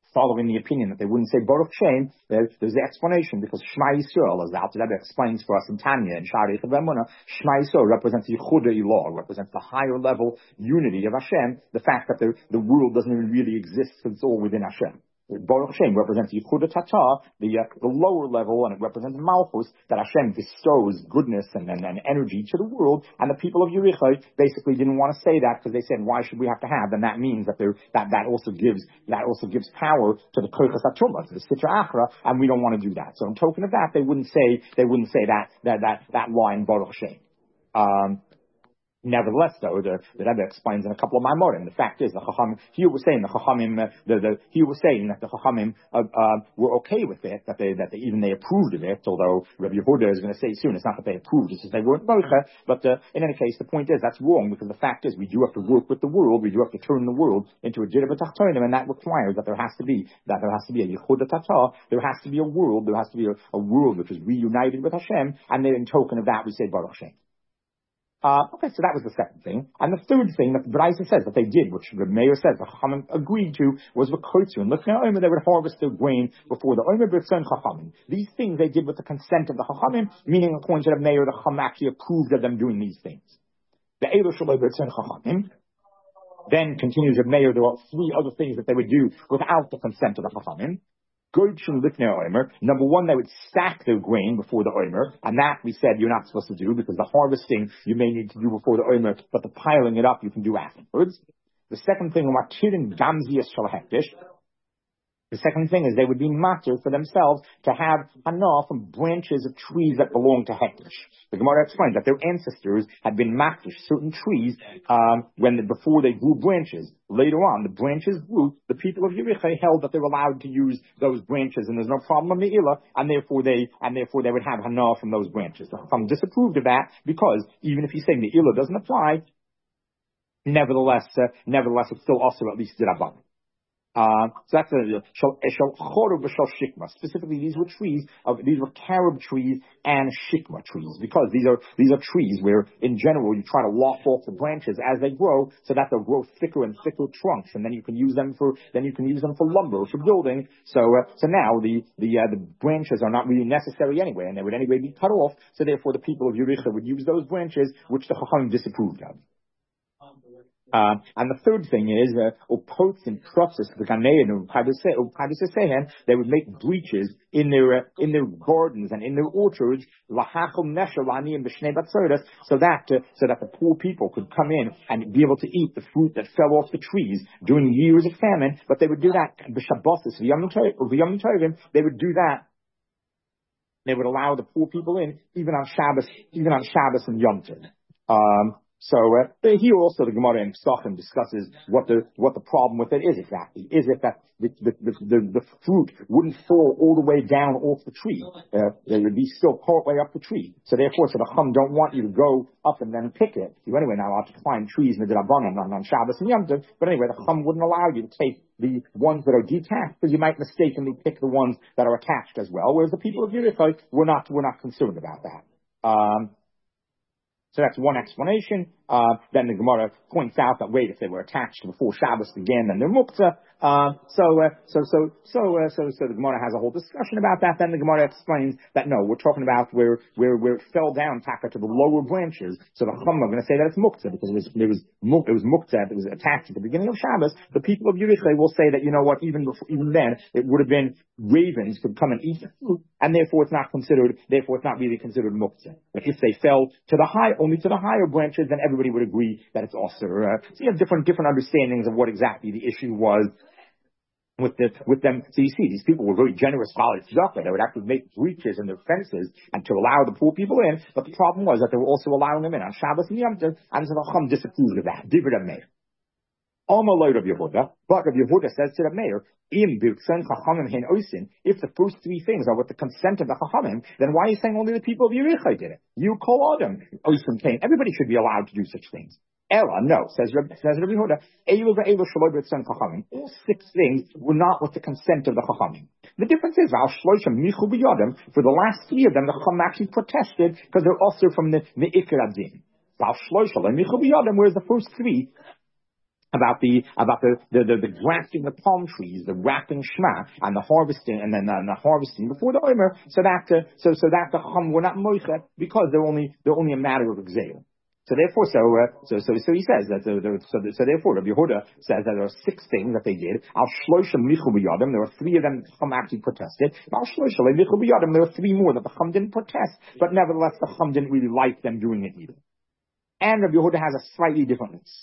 following the opinion that they wouldn't say Baruch Shem, there's the explanation, because Shema Yisrael, as the Alter Rebbe explains for us in Tanya and Shari Chavemuna, Shema Yisrael represents Yehuda Ilah, represents the higher level unity of Hashem, the fact that the world doesn't even really exist, it's all within Hashem. Baruch Shem represents Yehuda Tata, the lower level, and it represents Malchus, that Hashem bestows goodness and energy to the world, and the people of Yericho basically didn't want to say that, because they said, why should we have to have? Then that means that that also gives power to the Kochas HaTumah, to the Sitra Achra, and we don't want to do that. So in token of that, they wouldn't say that line Baruch Shem. Nevertheless, though, the Rebbe explains in a couple of Maimorim. The fact is, the Chachamim here was saying the Chachamim were okay with it, that they approved of it. Although Rabbi Yehuda is going to say soon, it's not that they approved, it's just they weren't mocha. But in any case, the point is that's wrong, because the fact is we do have to work with the world. We do have to turn the world into a Jirva Tachtonim, and that requires that there has to be a Yehuda Tata. There has to be a world. There has to be a world which is reunited with Hashem, and then in token of that we say Baruch Shem. Okay, so that was the second thing. And the third thing that the Braisa says that they did, which the mayor says the Chachamim agreed to, was V'kotzu. And looking at Omer, they would harvest their grain before the Omer B'tzon Chachamim. These things they did with the consent of the Chachamim, meaning according to the mayor, the Chacham actually approved of them doing these things. The Eilu Shaloi B'tzon Chachamim. Then continues the mayor, there are three other things that they would do without the consent of the Chachamim. Number one, they would stack their grain before the Omer, and that we said you're not supposed to do, because the harvesting you may need to do before the Omer, but the piling it up you can do afterwards. The second thing, the second thing is they would be matter for themselves to have hana from branches of trees that belong to Hektish. The Gemara explains that their ancestors had been makdish certain trees before they grew branches. Later on, the branches grew. The people of Yericho held that they were allowed to use those branches, and there's no problem in the Ilah, and therefore they would have hana from those branches. The Chacham disapproved of that, because even if he's saying the Ilah doesn't apply, nevertheless it's still also at least Dirabban. So that's specifically these were carob trees and shikma trees, because these are trees where in general you try to lock off the branches as they grow, so that they'll grow thicker and thicker trunks, and then you can use them for lumber, for building. So now the branches are not really necessary anyway, and they would anyway be cut off. So therefore the people of Yericho would use those branches, which the Chachamim disapproved of. And the third thing is, opots and process the Ghanaian they would make breaches in their gardens and in their orchards, so that the poor people could come in and be able to eat the fruit that fell off the trees during years of famine. But they would do that they would do that. They would allow the poor people in even on Shabbos and Yom Tov. So here also the Gemara in Pesachim discusses what the problem with it is exactly. Is it that the fruit wouldn't fall all the way down off the tree? They would be still part way up the tree. So therefore, the Chum don't want you to go up and then pick it. You anyway not allowed to climb trees in the Rabbanan on Shabbos and Yom Tov. But anyway, the Chum wouldn't allow you to take the ones that are detached, because you might mistakenly pick the ones that are attached as well. Whereas the people of Yericho were not concerned about that. So that's one explanation. Then the Gemara points out that if they were attached before Shabbos began, then they're muktzah. So the Gemara has a whole discussion about that. Then the Gemara explains that no, we're talking about where it fell down taka to the lower branches. So the Chum are going to say that it's muktzah, because it was muktzah, it was attached at the beginning of Shabbos. The people of Yericho will say that, you know what, even then it would have been ravens could come and eat the fruit, and therefore it's not really considered muktzah. But if they fell only to the higher branches, then everybody would agree that it's also. So you have different understandings of what exactly the issue was with them. So you see, these people were very generous followers of tzedakah. They would actually make breaches in their fences and to allow the poor people in. But the problem was that they were also allowing them in on Shabbos and Yom Tov, and so the Chum disapproved of that. Divrei Meir. But Rav Yehuda says to the mayor, if the first three things are with the consent of the Chachamim, then why are you saying only the people of Yericho did it? You call Adam, Osim Cain. Everybody should be allowed to do such things. Ella, no, says Rav Yehuda, all six things were not with the consent of the Chachamim. The difference is, for the last three of them, the Chacham actually protested, because they're also from the Ikar Adin. Whereas the first three, the grafting the palm trees, the wrapping Shema, and the harvesting, and then the harvesting before the Omer, so that the Chum were not moicha because they're only a matter of exile. So therefore, so he says that so therefore Rabbi Yehuda says that there are 6 things that they did. Al shloisha michu b'yadam. There were 3 of them that the Chum actually protested. Al shloisha michu b'yadam. There were 3 more that the Chum didn't protest, but nevertheless the Chum didn't really like them doing it either. And Rabbi Yehuda has a slightly different list.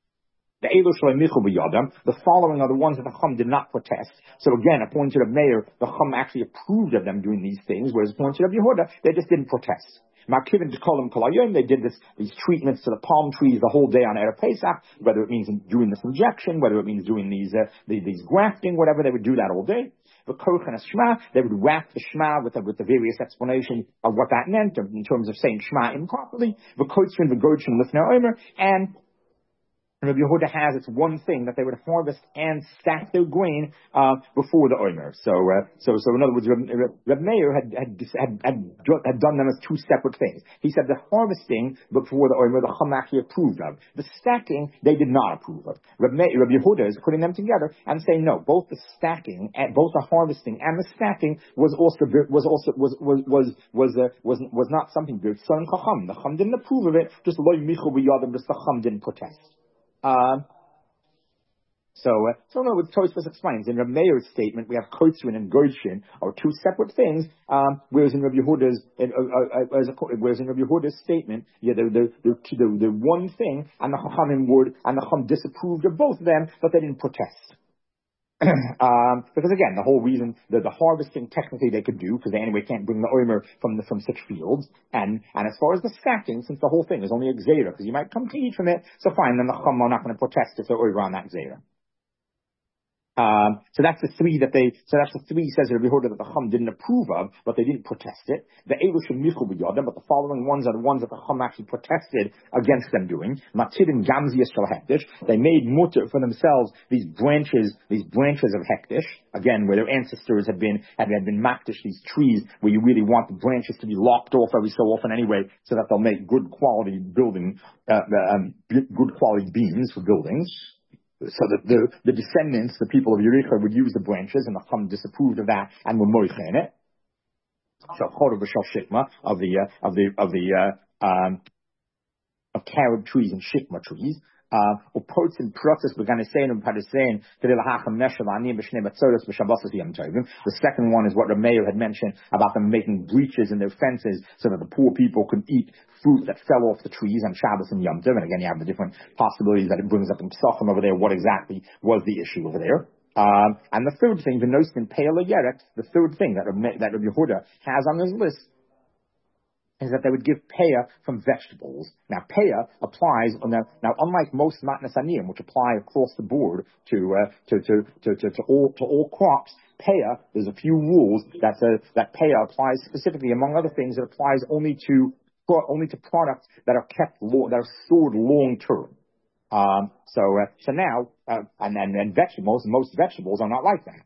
The following are the ones that the Chum did not protest. So again, according to the mayor, the Chum actually approved of them doing these things, whereas according to Rabbi Yehuda, they just didn't protest. They did these treatments to the palm trees the whole day on Erev Pesach, whether it means doing this injection, whether it means doing these grafting, whatever, they would do that all day. The Koch and a Shema, they would wrap the Shema with the various explanations of what that meant in terms of saying Shema improperly. The Kotzrin, the Gochin, Lifnei Omer, and Rabbi Yehuda has, it's one thing that they would harvest and stack their grain before the Omer. So in other words, Reb Meir had done them as 2 separate things. He said the harvesting before the Omer, the Chum actually approved of. The stacking, they did not approve of. Rabbi Yehuda is putting them together and saying no, both the stacking, both the harvesting and the stacking was not something good. Son Chacham, the Chum didn't approve of it. Just loy michu b'yadam, just the Chum didn't protest. So in other words, Tosfos explains in Rabbi Meir's statement we have Kotzrin and Goshen are 2 separate things, whereas in Rabbi Yehuda's statement, the one thing, and the Chachamim would, and the Chacham disapproved of both of them, but they didn't protest. Because again, the whole reason that the harvesting technically they could do, because they anyway can't bring the Omer from such fields, and as far as the stacking, since the whole thing is only a Gzeira, because you might come to eat from it, so fine, then the Chum are not going to protest if they're over on that Gzeira. So that's the 3 says Rabbi Yehuda that the Chum didn't approve of, but they didn't protest it. The Elush and Michu b'yadam, but the following ones are the ones that the Chum actually protested against them doing. Matid and Gamzias shel hektish. They made mutter for themselves these branches of hektish. Again, where their ancestors had been makdish, these trees where you really want the branches to be lopped off every so often anyway, so that they'll make good quality beams for buildings. So that the descendants, the people of Yericho, would use the branches, and the Chum disapproved of that and were moicha in it. So Chorav v'Shal Shikma of carob trees and shikma trees. The second one is what Rameir had mentioned about them making breaches in their fences so that the poor people could eat fruit that fell off the trees on Shabbos and Yom Tov. And again, you have the different possibilities that it brings up in Psachim over there. What exactly was the issue over there? And the third thing, the Nosman Pe'ela Yerek, the third thing that Rabbi Yehuda has on his list is that they would give payah from vegetables. Now, payah applies now unlike most matnas aniyim, which apply across the board to all crops. Payah, there's a few rules that payah applies specifically. Among other things, it applies only to products that are that are stored long term. So now, and vegetables, most vegetables are not like that.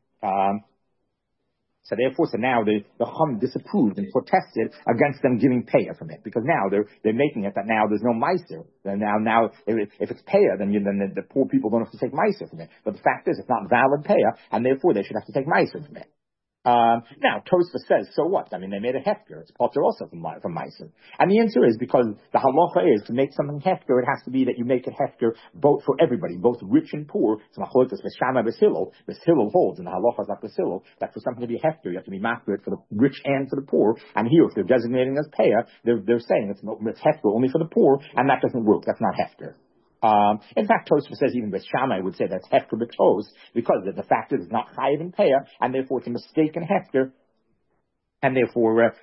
So now the Chum disapproved and protested against them giving payah from it, because now they're making it that now there's no meiser. Now if it's payah, then the poor people don't have to take meiser from it. But the fact is, it's not valid payah, and therefore they should have to take meiser from it. Now, Tosfos says, so what? I mean, they made a hefker. It's potter also from Meiser. And the answer is because the halacha is to make something hefker, it has to be that you make it hefker both for everybody, both rich and poor. It's machlokes v'shama b'shilol. B'shilol holds, and the halacha is like b'shilol, that for something to be hefker, you have to be makbid for the rich and for the poor. And here, if they're designating as payah, they're saying it's hefker only for the poor, and that doesn't work. That's not hefker. In fact, Tosfos says even Beis Shammai would say that's hefker b'tos, because the fact is it's not chayiv in payah, and therefore it's a mistaken hefker, and therefore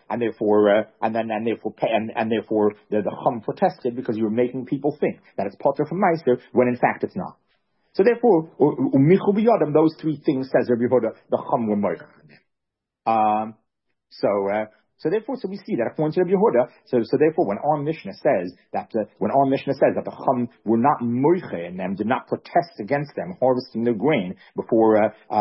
the Chum protested because you were making people think that it's potter from meiser when in fact it's not. So therefore, umichu b'yadam, those 3 things says Rabbi Yehuda, the Chum were moicha. So we see that according to Rabbi Yehuda, so therefore when our Mishnah says that the Chum were not moicha in them, did not protest against them harvesting their grain when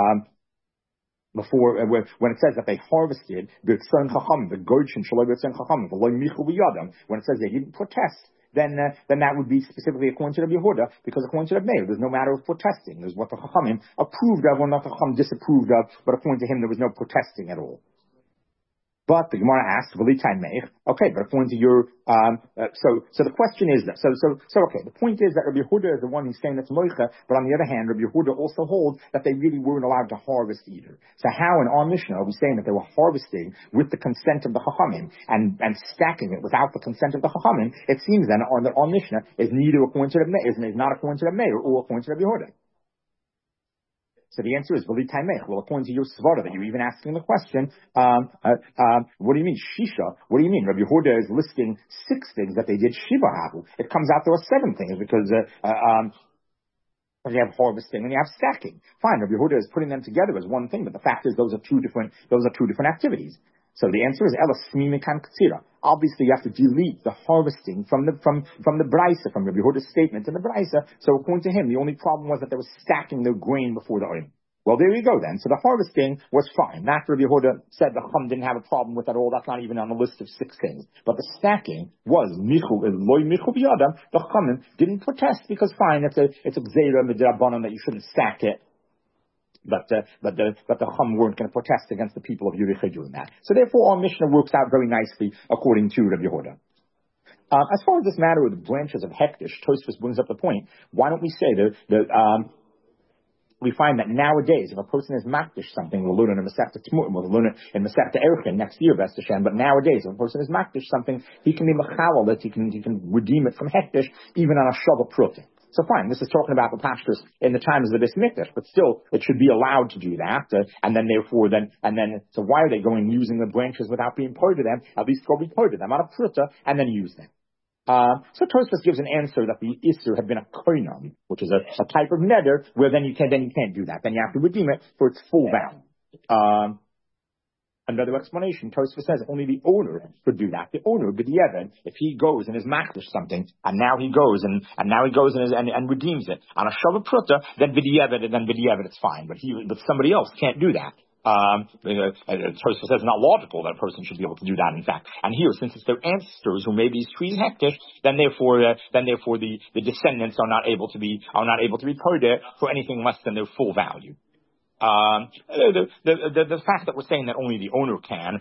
it says that they harvested when it says they didn't protest, then that would be specifically according to Rabbi Yehuda, because according to Rabbi Meir, there's no matter of protesting. There's what the Chachamim approved of, or not the Chacham disapproved of, but according to him, there was no protesting at all. But the Gemara asked, okay, but according to your, so the question is that, okay, the point is that Rabbi Yehuda is the one who's saying that's moicha, but on the other hand, Rabbi Yehuda also holds that they really weren't allowed to harvest either. So how in our Mishnah are we saying that they were harvesting with the consent of the Chachamim and stacking it without the consent of the Chachamim? It seems then that our Mishnah is neither according to Rabbi Meir, is not according to Rabbi Meir or according to Rabbi Yehuda. So the answer is, well, according to your svara that you're even asking the question, what do you mean, shisha? What do you mean? Rabbi Yehuda is listing 6 things that they did shiva havu. It comes out there are 7 things because, you have harvesting and you have stacking. Fine, Rabbi Yehuda is putting them together as one thing, but the fact is those are two different activities. So the answer is obviously you have to delete the harvesting from the Braisa, from Rabbi Yehuda's statement in the Braisa. So according to him, the only problem was that they were stacking the grain before the oil. Well, there you go then. So the harvesting was fine. Not Rabbi Yehuda said the Chum didn't have a problem with at all. That's not even on the list of 6 things. But the stacking was michu b'yadam. The Chum didn't protest because fine, it's a gzeira midrabanan that you shouldn't stack it. But the Chum weren't going to protest against the people of Yericho doing that. So therefore, our Mishnah works out very nicely according to Rabbi Yehuda. As far as this matter with the branches of Hektish, Tosfos brings up the point. Why don't we say we find that nowadays, if a person is makdish something, we'll learn in Masechta Tmurim, we'll learn it in Masechta Erchin next year, Best Hashem. But nowadays, if a person is makdish something, he can be mechalal, that he can redeem it from Hektish, even on a Shabbat Prota. So fine, this is talking about the pastures in the times of the Beis Mikdash, but still, it should be allowed to do that, so why are they going using the branches without being part of them? At least go be part of them on a pruta, and then use them. So Tosfos gives an answer that the Isser had been a koinam, which is a type of neder, where then you can't do that. Then you have to redeem it for its full value. Another explanation, Tosfos says only the owner could do that. The owner, b'diavad, if he goes and is makdish something, and now he goes and redeems it on a shava pruta, then b'diavad it's fine. But somebody else can't do that. Tosfos says it's not logical that a person should be able to do that, in fact. And here, since it's their ancestors who made these trees hektish, then therefore the descendants are not able to be paid for anything less than their full value. The fact that we're saying that only the owner can,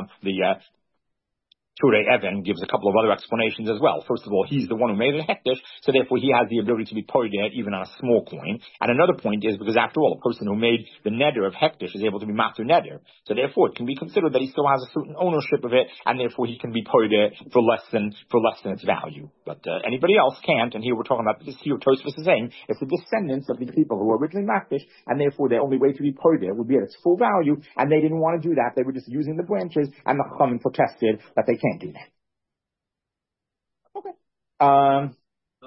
Turei Evan gives a couple of other explanations as well. First of all, he's the one who made it hektish, so therefore he has the ability to be paid even on a small coin. And another point is because after all, a person who made the neder of hektish is able to be master neder. So therefore it can be considered that he still has a certain ownership of it, and therefore he can be paid for less than its value. But anybody else can't, and here we're talking about this here Tosfos is saying it's the descendants of the people who were originally makdish, and therefore the only way to be paid would be at its full value, and they didn't want to do that. They were just using the branches, and the Chachamim protested that they can't do that. Okay.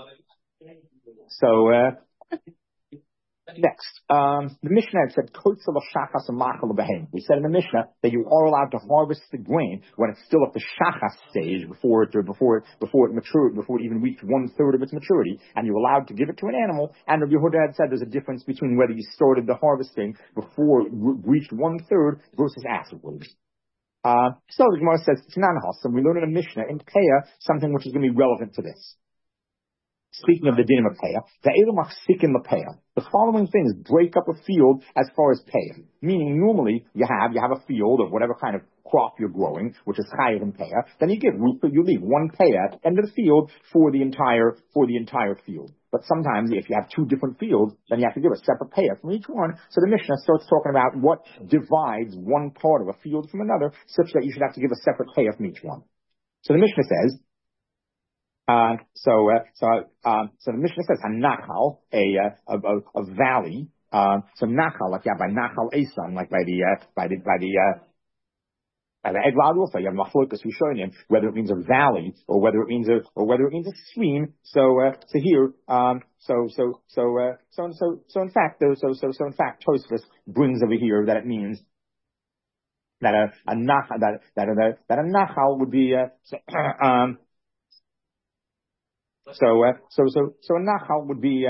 Next, the Mishnah had said, we said in the Mishnah that you are allowed to harvest the grain when it's still at the shachas stage before it matured, before it even reached 1/3 of its maturity, and you're allowed to give it to an animal. And Rabbi Yehuda had said there's a difference between whether you started the harvesting before it reached 1/3 versus afterwards. So the Gemara says, and we learn in a Mishnah in Peah something which is going to be relevant to this. Speaking of the dinim of Peah, the following things break up a field as far as Peah. Meaning, normally you have a field of whatever kind of crop you're growing, which is chayav in Peah. Then you leave 1 Peah at the end of the field for the entire field. But sometimes, if you have 2 different fields, then you have to give a separate Peah from each one. So the Mishnah starts talking about what divides one part of a field from another, such that you should have to give a separate Peah from each one. So the Mishnah says, so the Mishnah says, a nachal, a valley, so nachal, like by Nachal Esan, like by the Eglah also, you have machlokas Rishonim, whether it means a valley or whether it means a stream. So here, in fact, Tosfos brings over here that it means that a nachal would be So a nachal would be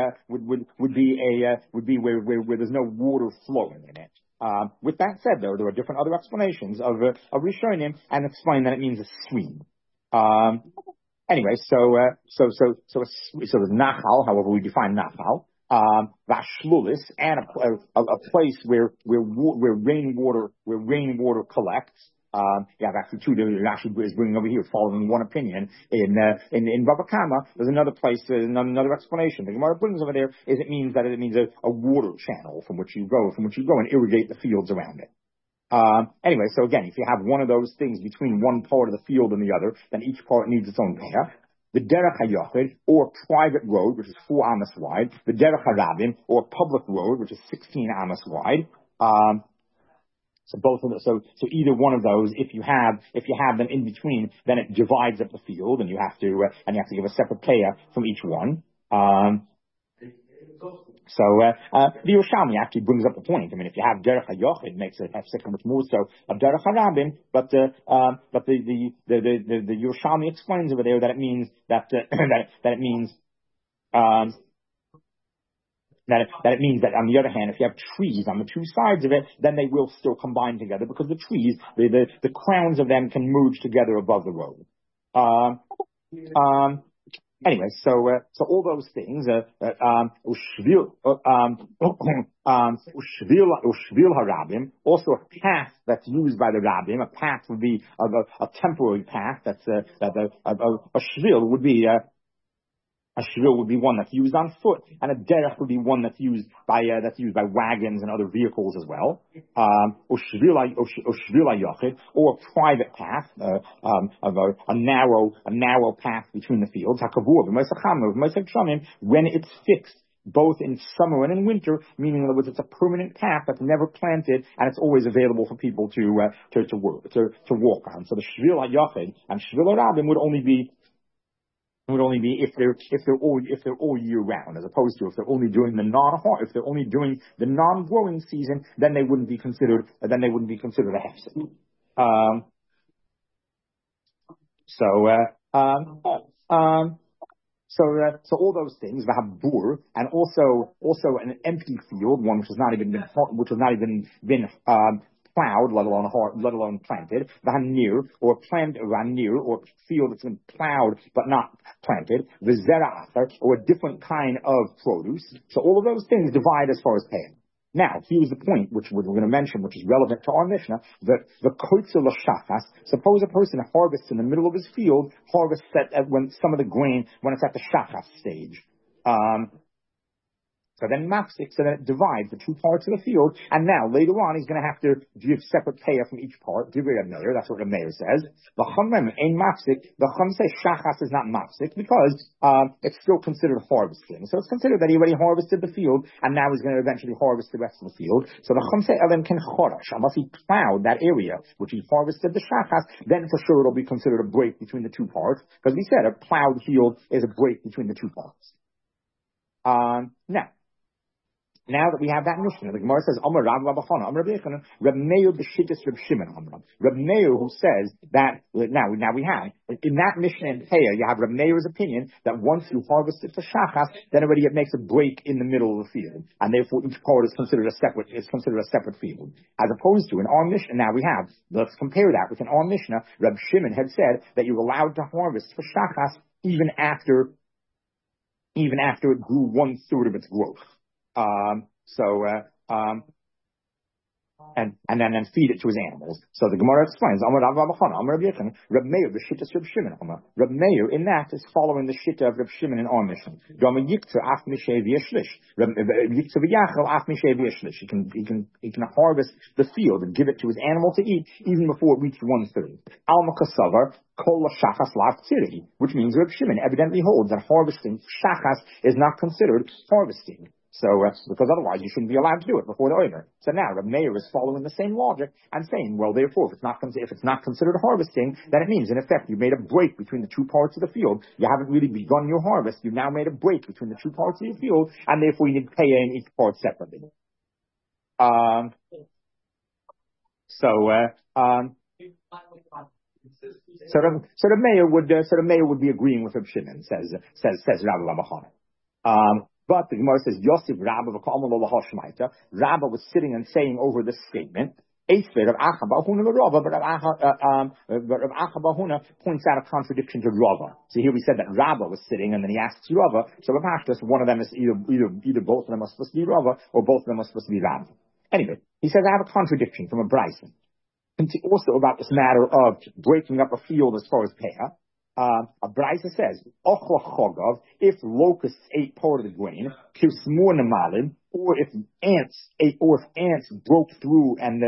where there's no water flowing in it. With that said, though, there are different other explanations of Rishonim, and explain that it means a stream. anyway, so there's nachal. However, we define nachal. Vashlulis, and a place where rainwater collects. You have actually two. Rashi is bringing over here, following one opinion in Bava Kama. There's another place, another explanation. The Gemara brings over there is it means a water channel from which you go and irrigate the fields around it. Anyway, so again, if you have one of those things between one part of the field and the other, then each part needs its own path. The derech hayochid, or private road, which is 4 amos wide. The derech harabim, or public road, which is 16 amos wide. So both of them, so either one of those, if you have them in between, then it divides up the field, and you have to give a separate payer from each one. The Yerushalmi actually brings up the point. I mean, if you have derech hayochid, it makes it have so much more so of derech harabim. But the Yerushalmi explains over there that it means that it means that on the other hand, if you have trees on the two sides of it, then they will still combine together because the trees, the crowns of them can merge together above the road. Anyway, so all those things, ushvil harabim, also a path that's used by the rabbim. A path would be a temporary path. A shvil would be a shvil would be one that's used on foot, and a derech would be one that's used by wagons and other vehicles as well. Ushvil hayochid, or a private path, of a narrow path between the fields. Hakavur when it's fixed both in summer and in winter, meaning in other words, it's a permanent path that's never planted and it's always available for people to walk on. So the shvil hayochid and shvil harabim would only be if they're all year round, as opposed to if they're only during the non-growing season, then they wouldn't be considered a hefsek. So all those things, we have bur, and also an empty field, one which has not even been plowed, let alone planted. Vanir, or field that's been plowed but not planted. V'zera'acher, or a different kind of produce. So all of those things divide as far as paying. Now, here's the point which we're going to mention, which is relevant to our Mishnah, that the koitzer l'shachas, suppose a person harvests in the middle of his field, harvests when some of the grain, when it's at the shachas stage. So then it divides the two parts of the field, and now later on he's going to have to give separate payer from each part. That's what the mayor says. The chum says shachas is not mafsik because it's still considered harvesting. So it's considered that he already harvested the field, and now he's going to eventually harvest the rest of the field. So the chum say elam ken chorash, unless he plowed that area which he harvested the shachas, then for sure it'll be considered a break between the two parts, because we said a plowed field is a break between the two parts. Now that we have that Mishnah, the Gemara says, Amar Rav Rabachana, Amar Rabbi Yechanan, Reb Meir b'shittas Reb Shimon Amram. Reb Meir who says that, now we have, in that Mishnah in Peah, you have Reb Meir's opinion that once you harvest it for Shachas, then already it makes a break in the middle of the field, and therefore each part is considered a separate field. As opposed to in our Mishnah, now we have, let's compare that with in our Mishnah, Reb Shimon had said that you're allowed to harvest for Shachas even after it grew 1/3 of its growth. And then feed it to his animals. So the Gemara explains, Amar Rav Rabachana, Amar Rabbi Yechanan, Reb Meir b'shittas Reb Shimon. Reb Meir in that is following the shitta of Reb Shimon in our mission. He can harvest the field and give it to his animal to eat even before it reached 1/3. Alma kasavar kol shachas lav tziri, which means Reb Shimon evidently holds that harvesting shachas is not considered harvesting. So, because otherwise you shouldn't be allowed to do it before the omer. So now Reb Meir is following the same logic and saying, well, therefore, if it's not considered harvesting, then it means, in effect, you made a break between the two parts of the field. You haven't really begun your harvest. You've now made a break between the two parts of your field, and therefore you need to pay in each part separately. So the mayor would be agreeing with Reb Shimon, says Rabbi Rabachana. But the Gemara says, Yosef Rabba was sitting and saying over this statement, Rav Acha bar Huna Rava, but Rav Acha bar Huna points out a contradiction to Rava. So here we said that Rava was sitting, and then he asks Rava. So Rav Pashtus, one of them is either both of them are supposed to be Rava, or both of them are supposed to be Rava. Anyway, he says I have a contradiction from a Bryson. Also about this matter of breaking up a field as far as Peah. A Brisa says, Ochla Chogov, if locusts ate part of the grain, Kismur Namalin, or if ants broke through and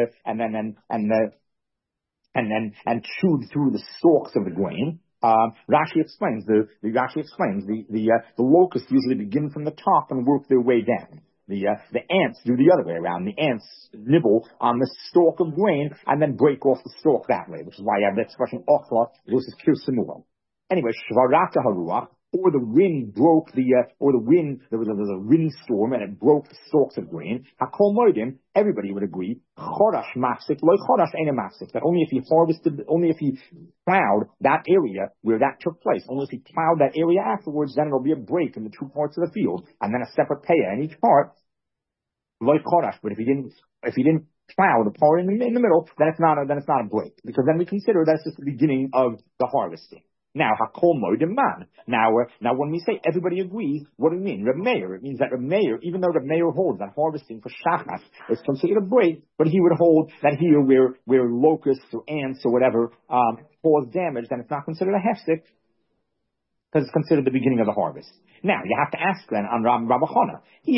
chewed through the stalks of the grain. Rashi explains the locusts usually begin from the top and work their way down. The ants do the other way around. The ants nibble on the stalk of grain and then break off the stalk that way, which is why you have the expression Ochla versus Kirsimua. Anyway, Shvarata Haruach, or the wind broke there was a windstorm and it broke the stalks of grain. Hakol Moedim, everybody would agree, Chorash Mafsik, Lo Chorash Eina Mafsik, that only if he plowed that area where that took place, only if he plowed that area afterwards, then there'll be a break in the two parts of the field, and then a separate payah in each part, Lo Chorash, but if he didn't plow the part in the middle, then it's not a break, because then we consider that's just the beginning of the harvesting. Now, Hakol Moedim Man. Now, when we say everybody agrees, what do we mean? Reb Meir. It means that Reb Meir, even though Reb Meir holds that harvesting for Shachas is considered a break, but he would hold that here where locusts or ants or whatever cause damage, then it's not considered a hefsek, because it's considered the beginning of the harvest. Now, you have to ask then on Rabbi Chana, if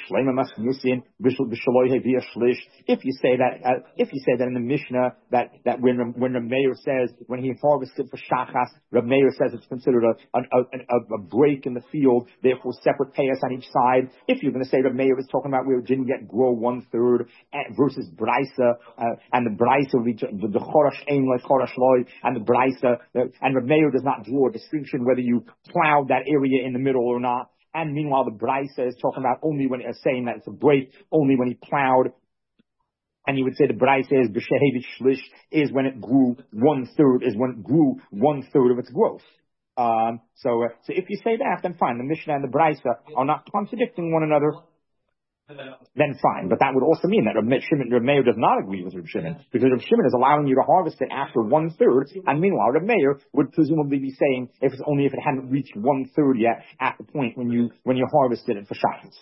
you say that in the Mishnah that when Reb Meir says when he harvested for Shachas, Reb Meir says it's considered a break in the field, therefore separate payas on each side. If you're going to say Reb Meir is talking about where it didn't yet grow 1/3 versus Brisa, and the Brisa the Chorash Ein like Chorash Loi, and the Brisa, and Reb Meir does not draw a distinction whether you plowed that area in the middle or not. And meanwhile, the Brisa is talking about only when it's saying that it's a break, only when he plowed. And you would say the Brisa is b'shehevit shlish is when it grew 1/3 of its growth. So if you say that, then fine. The Mishnah and the Brisa are not contradicting one another. Then fine, but that would also mean that Reb Meir does not agree with Reb Shimon, because Reb Shimon is allowing you to harvest it after 1/3, and meanwhile Reb Meir would presumably be saying if it hadn't reached 1/3 yet at the point when you harvested it for Shachas.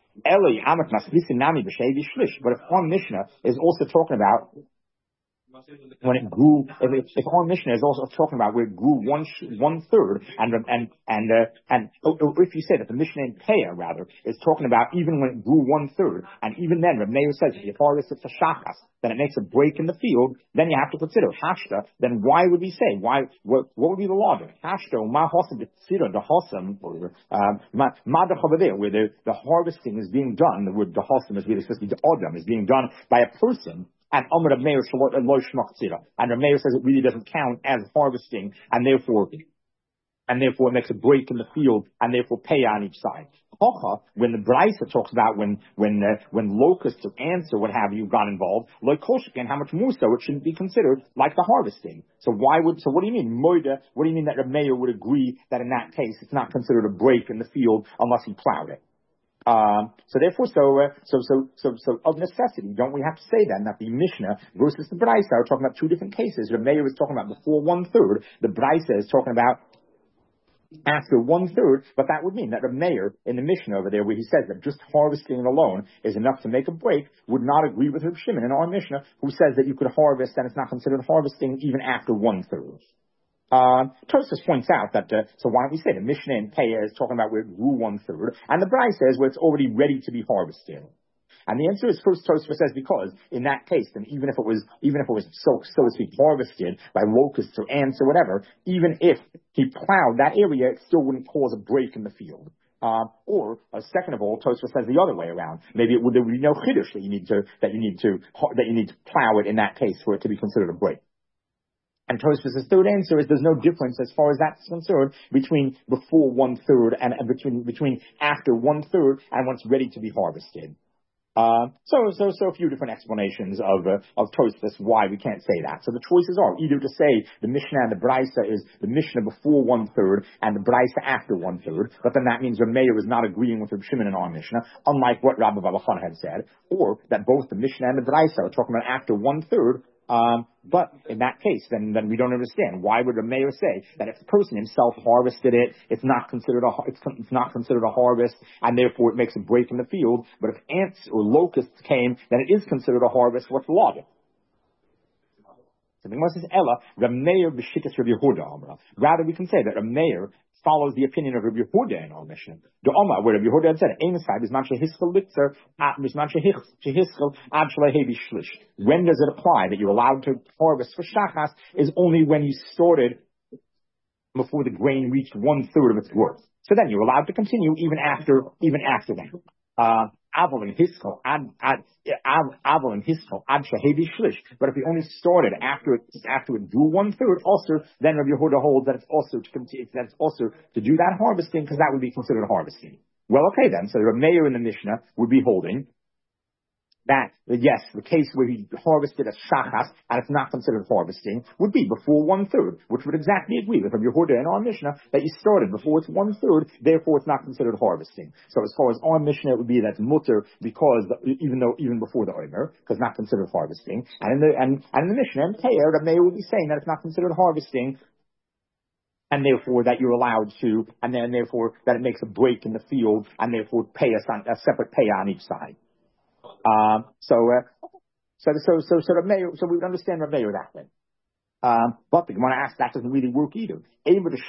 But if our Mishnah is also talking about when it grew, if our Mishnah is also talking about where it grew 1/3, and if you say that the Mishnah in Peah rather is talking about even when it grew 1/3, and even then Reb Meir says if you harvest it for Shachas, then it makes a break in the field, then you have to consider Hashta. Then why would we say what would be the law there? Hashta Ma Hosam the Hosam or where the harvesting is being done. The word the Hosam is really supposed to be the Odam is being done by a person. And Reb Meir says it really doesn't count as harvesting, and therefore it makes a break in the field, and therefore pay on each side. When the Brisa talks about when locusts or ants or what have you got involved, like Koshikin, how much more so it shouldn't be considered like the harvesting. So what do you mean, Moida? What do you mean that Reb Meir would agree that in that case it's not considered a break in the field unless he plowed it? So of necessity, don't we have to say then that the Mishnah versus the Brisa are talking about two different cases? Reb Meir is talking about before 1/3. The Brisa is talking about after 1/3, but that would mean that Reb Meir in the Mishnah over there, where he says that just harvesting alone is enough to make a break, would not agree with Reb Shimon in our Mishnah, who says that you could harvest and it's not considered harvesting even after 1/3. Tosfos points out that, so why don't we say the Mishnah in Peah is talking about where it grew 1/3, and the Brisa is where it's already ready to be harvested. And the answer is, first Tosfos says, because in that case, then even if it was so to speak harvested by locusts or ants or whatever, even if he plowed that area, it still wouldn't cause a break in the field. Or second of all, Tosfos says the other way around. Maybe there would be no chiddush that you need to plow it in that case for it to be considered a break. And Tosfos' third answer is there's no difference as far as that's concerned between before 1/3 and between after 1/3 and when it's ready to be harvested. So a few different explanations of Tosfos why we can't say that. So the choices are either to say the Mishnah and the Brisa is the Mishnah before 1/3 and the Brisa after 1/3, but then that means Reb Meir is not agreeing with Reb Shimon in our Mishnah, unlike what Rabbi Balachon had said, or that both the Mishnah and the Brisa are talking about after 1/3. But in that case, then we don't understand. Why would the mayor say that if the person himself harvested it, it's not considered a harvest, and therefore it makes a break in the field? But if ants or locusts came, then it is considered a harvest. What's the logic? So the Gemara says, Ella, Rameir b'shittas Rabbi Yehuda Amra. Rather, we can say that Rameir follows the opinion of Rabbi Yehuda in our Mishnah. The Omar, where Rabbi Yehuda had said, when does it apply that you're allowed to harvest for shachas is only when you stored it before the grain reached 1/3 of its worth. So then you're allowed to continue even after that. Aval and Hiskel ad shahevi shlish. But if we only started after it grew 1/3, also then Rabbi Yehuda holds that it's also to continue, that it's also to do that harvesting, because that would be considered harvesting. Well, okay then. So the Reb Meir in the Mishnah would be holding that yes, the case where he harvested as shachas and it's not considered harvesting would be before 1/3, which would exactly agree with Rabbi Yehuda in our Mishnah that you started before it's 1/3, therefore it's not considered harvesting. So as far as our Mishnah, it would be that's mutter because even before the omer, because not considered harvesting, and in the Mishnah in Teir, the Meir would be saying that it's not considered harvesting, and therefore that you're allowed to, and then therefore that it makes a break in the field, and therefore pay a separate pay on each side. So we would understand Reb Meir that way. But the Gemara asks that doesn't really work either. You find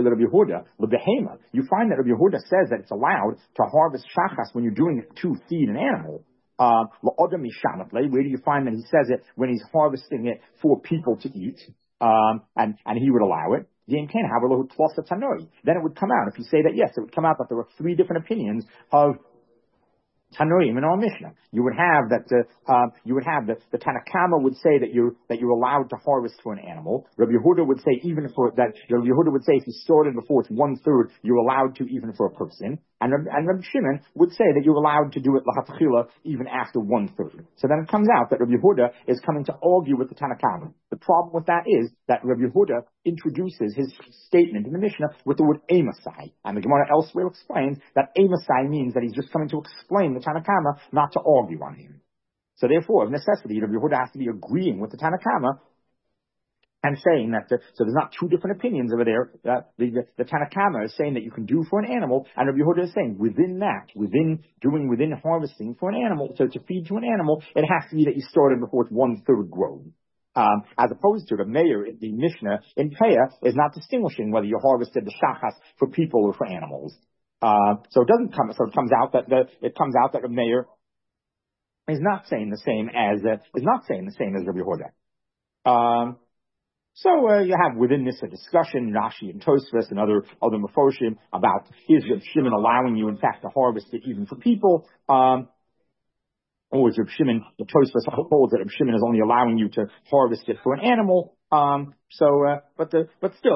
that Rabbi Yehuda says that it's allowed to harvest shachas when you're doing it to feed an animal. Where do you find that he says it when he's harvesting it for people to eat? And he would allow it. Then it would come out. If you say that, yes, it would come out that there were 3 different opinions of Tanoim in our Mishnah. You would have the Tanakama would say that you're allowed to harvest for an animal. Rabbi Yehuda would say Rabbi Yehuda would say if you stored it before it's 1/3, you're allowed to even for a person. And Rabbi Shimon would say that you're allowed to do it l'chatchila even after 1/3. So then it comes out that Rabbi Yehuda is coming to argue with the Tanakama. The problem with that is that Rabbi Yehuda introduces his statement in the Mishnah with the word emasai, and the Gemara elsewhere explains that emasai means that he's just coming to explain the Tanakama, not to argue on him. So therefore, of necessity, Rabbi Yehuda has to be agreeing with the Tanakama and saying that, so there's not 2 different opinions over there. The Tanakama is saying that you can do for an animal, and Rabbi Yehuda is saying within harvesting for an animal, so to feed to an animal, it has to be that you started before it's 1/3 grown. As opposed to the Meir in the Mishnah in Peah is not distinguishing whether you harvested the shachas for people or for animals. So it comes out that the Meir is not saying the same as Rabbi Yehuda. So you have within this a discussion, Rashi and Tosfos and other Meforshim about is Reb Shimon allowing you in fact to harvest it even for people, or is Reb Shimon, the Tosfos holds that Reb Shimon is only allowing you to harvest it for an animal. But still, the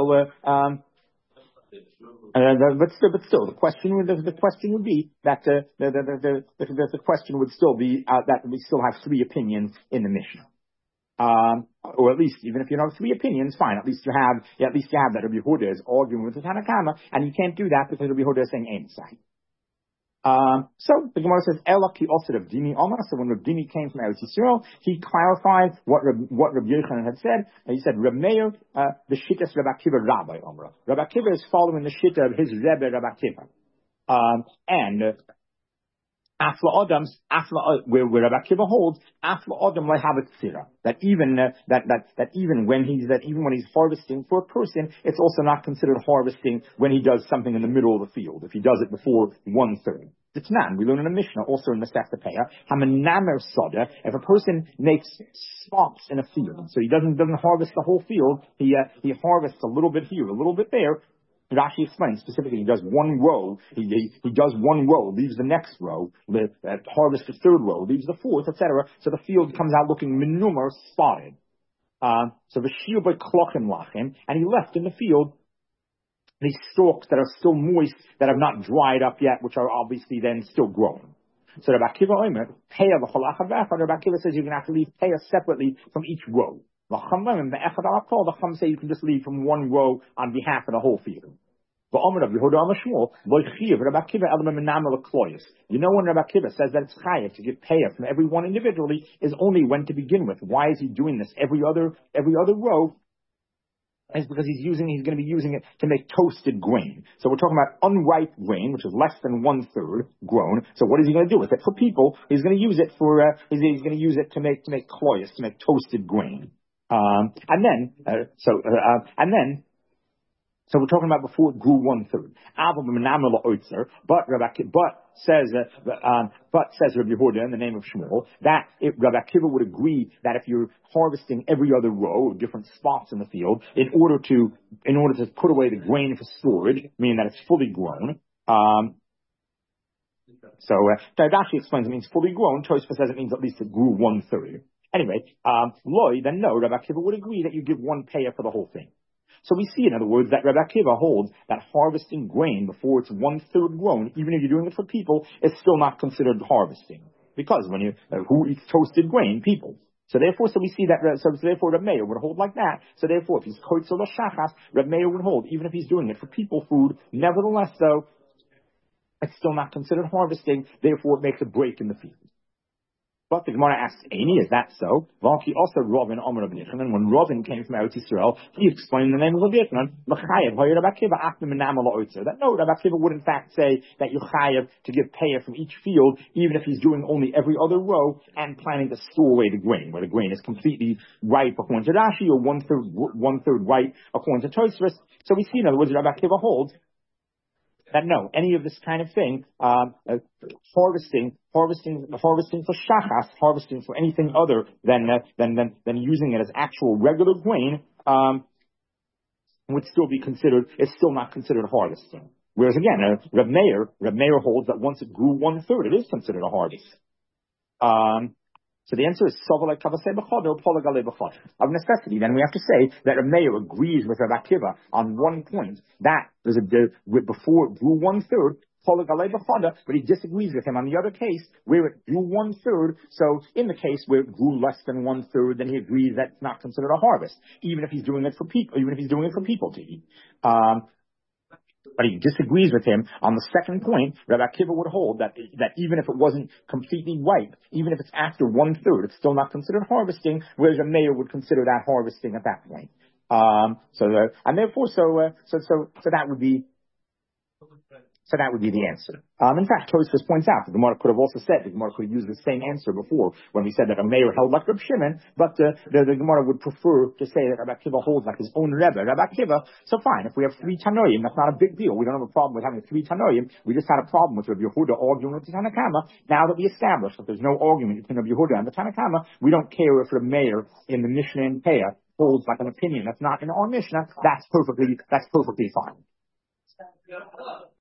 question would be that the question would still be that we still have 3 opinions in the Mishnah. Or at least, even if you don't have 3 opinions, fine. At least you have that Rabbi Yehuda is arguing with the Tanakama, and you can't do that because Rabbi Yehuda is saying Einsai. So the Gemara says Ela ki osir Rav Dimi Omar. So when Rav Dimi came from Eretz Yisrael, he clarified what Rabbi Yochanan had said. And he said Reb Meir the shittas Rabbi Akiva Rabbi Omra. Rabbi Akiva is following the shitta of his Rebbe Rabbi Akiva. And Afla Adams, where Rabbi Akiva holds, Afla Adam lehavet tzira. That even when he's harvesting for a person, it's also not considered harvesting when he does something in the middle of the field. If he does it before 1/3. It's not. We learn in the Mishnah, also in Masechta Peah, Hamanamer Soda, if a person makes spots in a field, so he doesn't harvest the whole field, he harvests a little bit here, a little bit there. Rashi explains specifically, he does one row, he does one row, leaves the next row, harvests the 3rd row, leaves the 4th, etc. So the field comes out looking menumar, spotted. So the shiur by klochen lachem, and he left in the field these stalks that are still moist, that have not dried up yet, which are obviously then still growing. So Rabbi Akiva Omer, Peah v'chol achad v'echad, Rabbi Akiva says you're going to have to leave Peah separately from each row. The Chum say you can just leave from one row on behalf of the whole field. You know when Rabbi Akiva says that it's chayav to give payah from everyone individually is only when to begin with. Why is he doing this every other row? It's because he's going to be using it to make toasted grain. So we're talking about unripe grain, which is less than 1/3 grown. So what is he going to do with it? For people, he's going to use it he's going to use it to make kloyos, to make toasted grain. So we're talking about before it grew 1/3. But says Rabbi Yehuda in the name of Shmuel that Rabbi Akiva would agree that if you're harvesting every other row of different spots in the field in order to put away the grain for storage, meaning that it's fully grown. So Rashi explains it means fully grown. Tosfos says it means at least it grew 1/3. Anyway, then no, Rabbi Akiva would agree that you give one payah for the whole thing. So we see, in other words, that Rabbi Akiva holds that harvesting grain before it's 1/3 grown, even if you're doing it for people, is still not considered harvesting. Because when who eats toasted grain? People. So therefore, we see that, therefore Reb Meir would hold like that. So therefore, if he's koitzel l'shachas, Reb Meir would hold, even if he's doing it for people food. Nevertheless, though, it's still not considered harvesting. Therefore, it makes a break in the field. But the Gemara asks, Aini, is that so? Valki also Ravin Omer Rabbi Yochanan. When Ravin came from Eretz Yisrael, he explained the name of Rabbi Yochanan. That no, Rabbi Akiva would in fact say that you're chayav to give payah from each field, even if he's doing only every other row and planning to store away the grain, where the grain is completely ripe according to Rashi, or 1/3 ripe according to Tosfos. So we see, in other words, Rabbi Akiva holds that no, any of this kind of thing, harvesting for shachas, harvesting for anything other than using it as actual regular grain, would still be considered, is still not considered harvesting. Whereas again, Reb Meir holds that once it grew 1/3, it is considered a harvest. So the answer is of necessity. Then we have to say that Reb Meir agrees with Rabbi Akiva on one point, that before it grew 1/3, but he disagrees with him on the other case where it grew 1/3. So in the case where it grew less than 1/3, then he agrees that it's not considered a harvest, even if he's doing it for people, to eat. But he disagrees with him on the second point. Rabbi Akiva would hold that even if it wasn't completely ripe, even if it's after 1/3, it's still not considered harvesting, whereas a mayor would consider that harvesting at that point. So that would be the answer. In fact, Tosfos points out the Gemara could have also said, the Gemara could have used the same answer before when we said that a mayor held like Reb Shimon, but the Gemara would prefer to say that Rabbi Akiva holds like his own Rebbe. Rabbi Akiva, so fine, if we have 3 Tanoim, that's not a big deal. We don't have a problem with having 3 Tanoim. We just had a problem with Rabbi Yehuda arguing with the Tanakama. Now that we established that there's no argument between Rabbi Yehuda and the Tanakama, we don't care if the mayor in the Mishnah and Peah holds like an opinion that's not in our Mishnah. That's perfectly fine.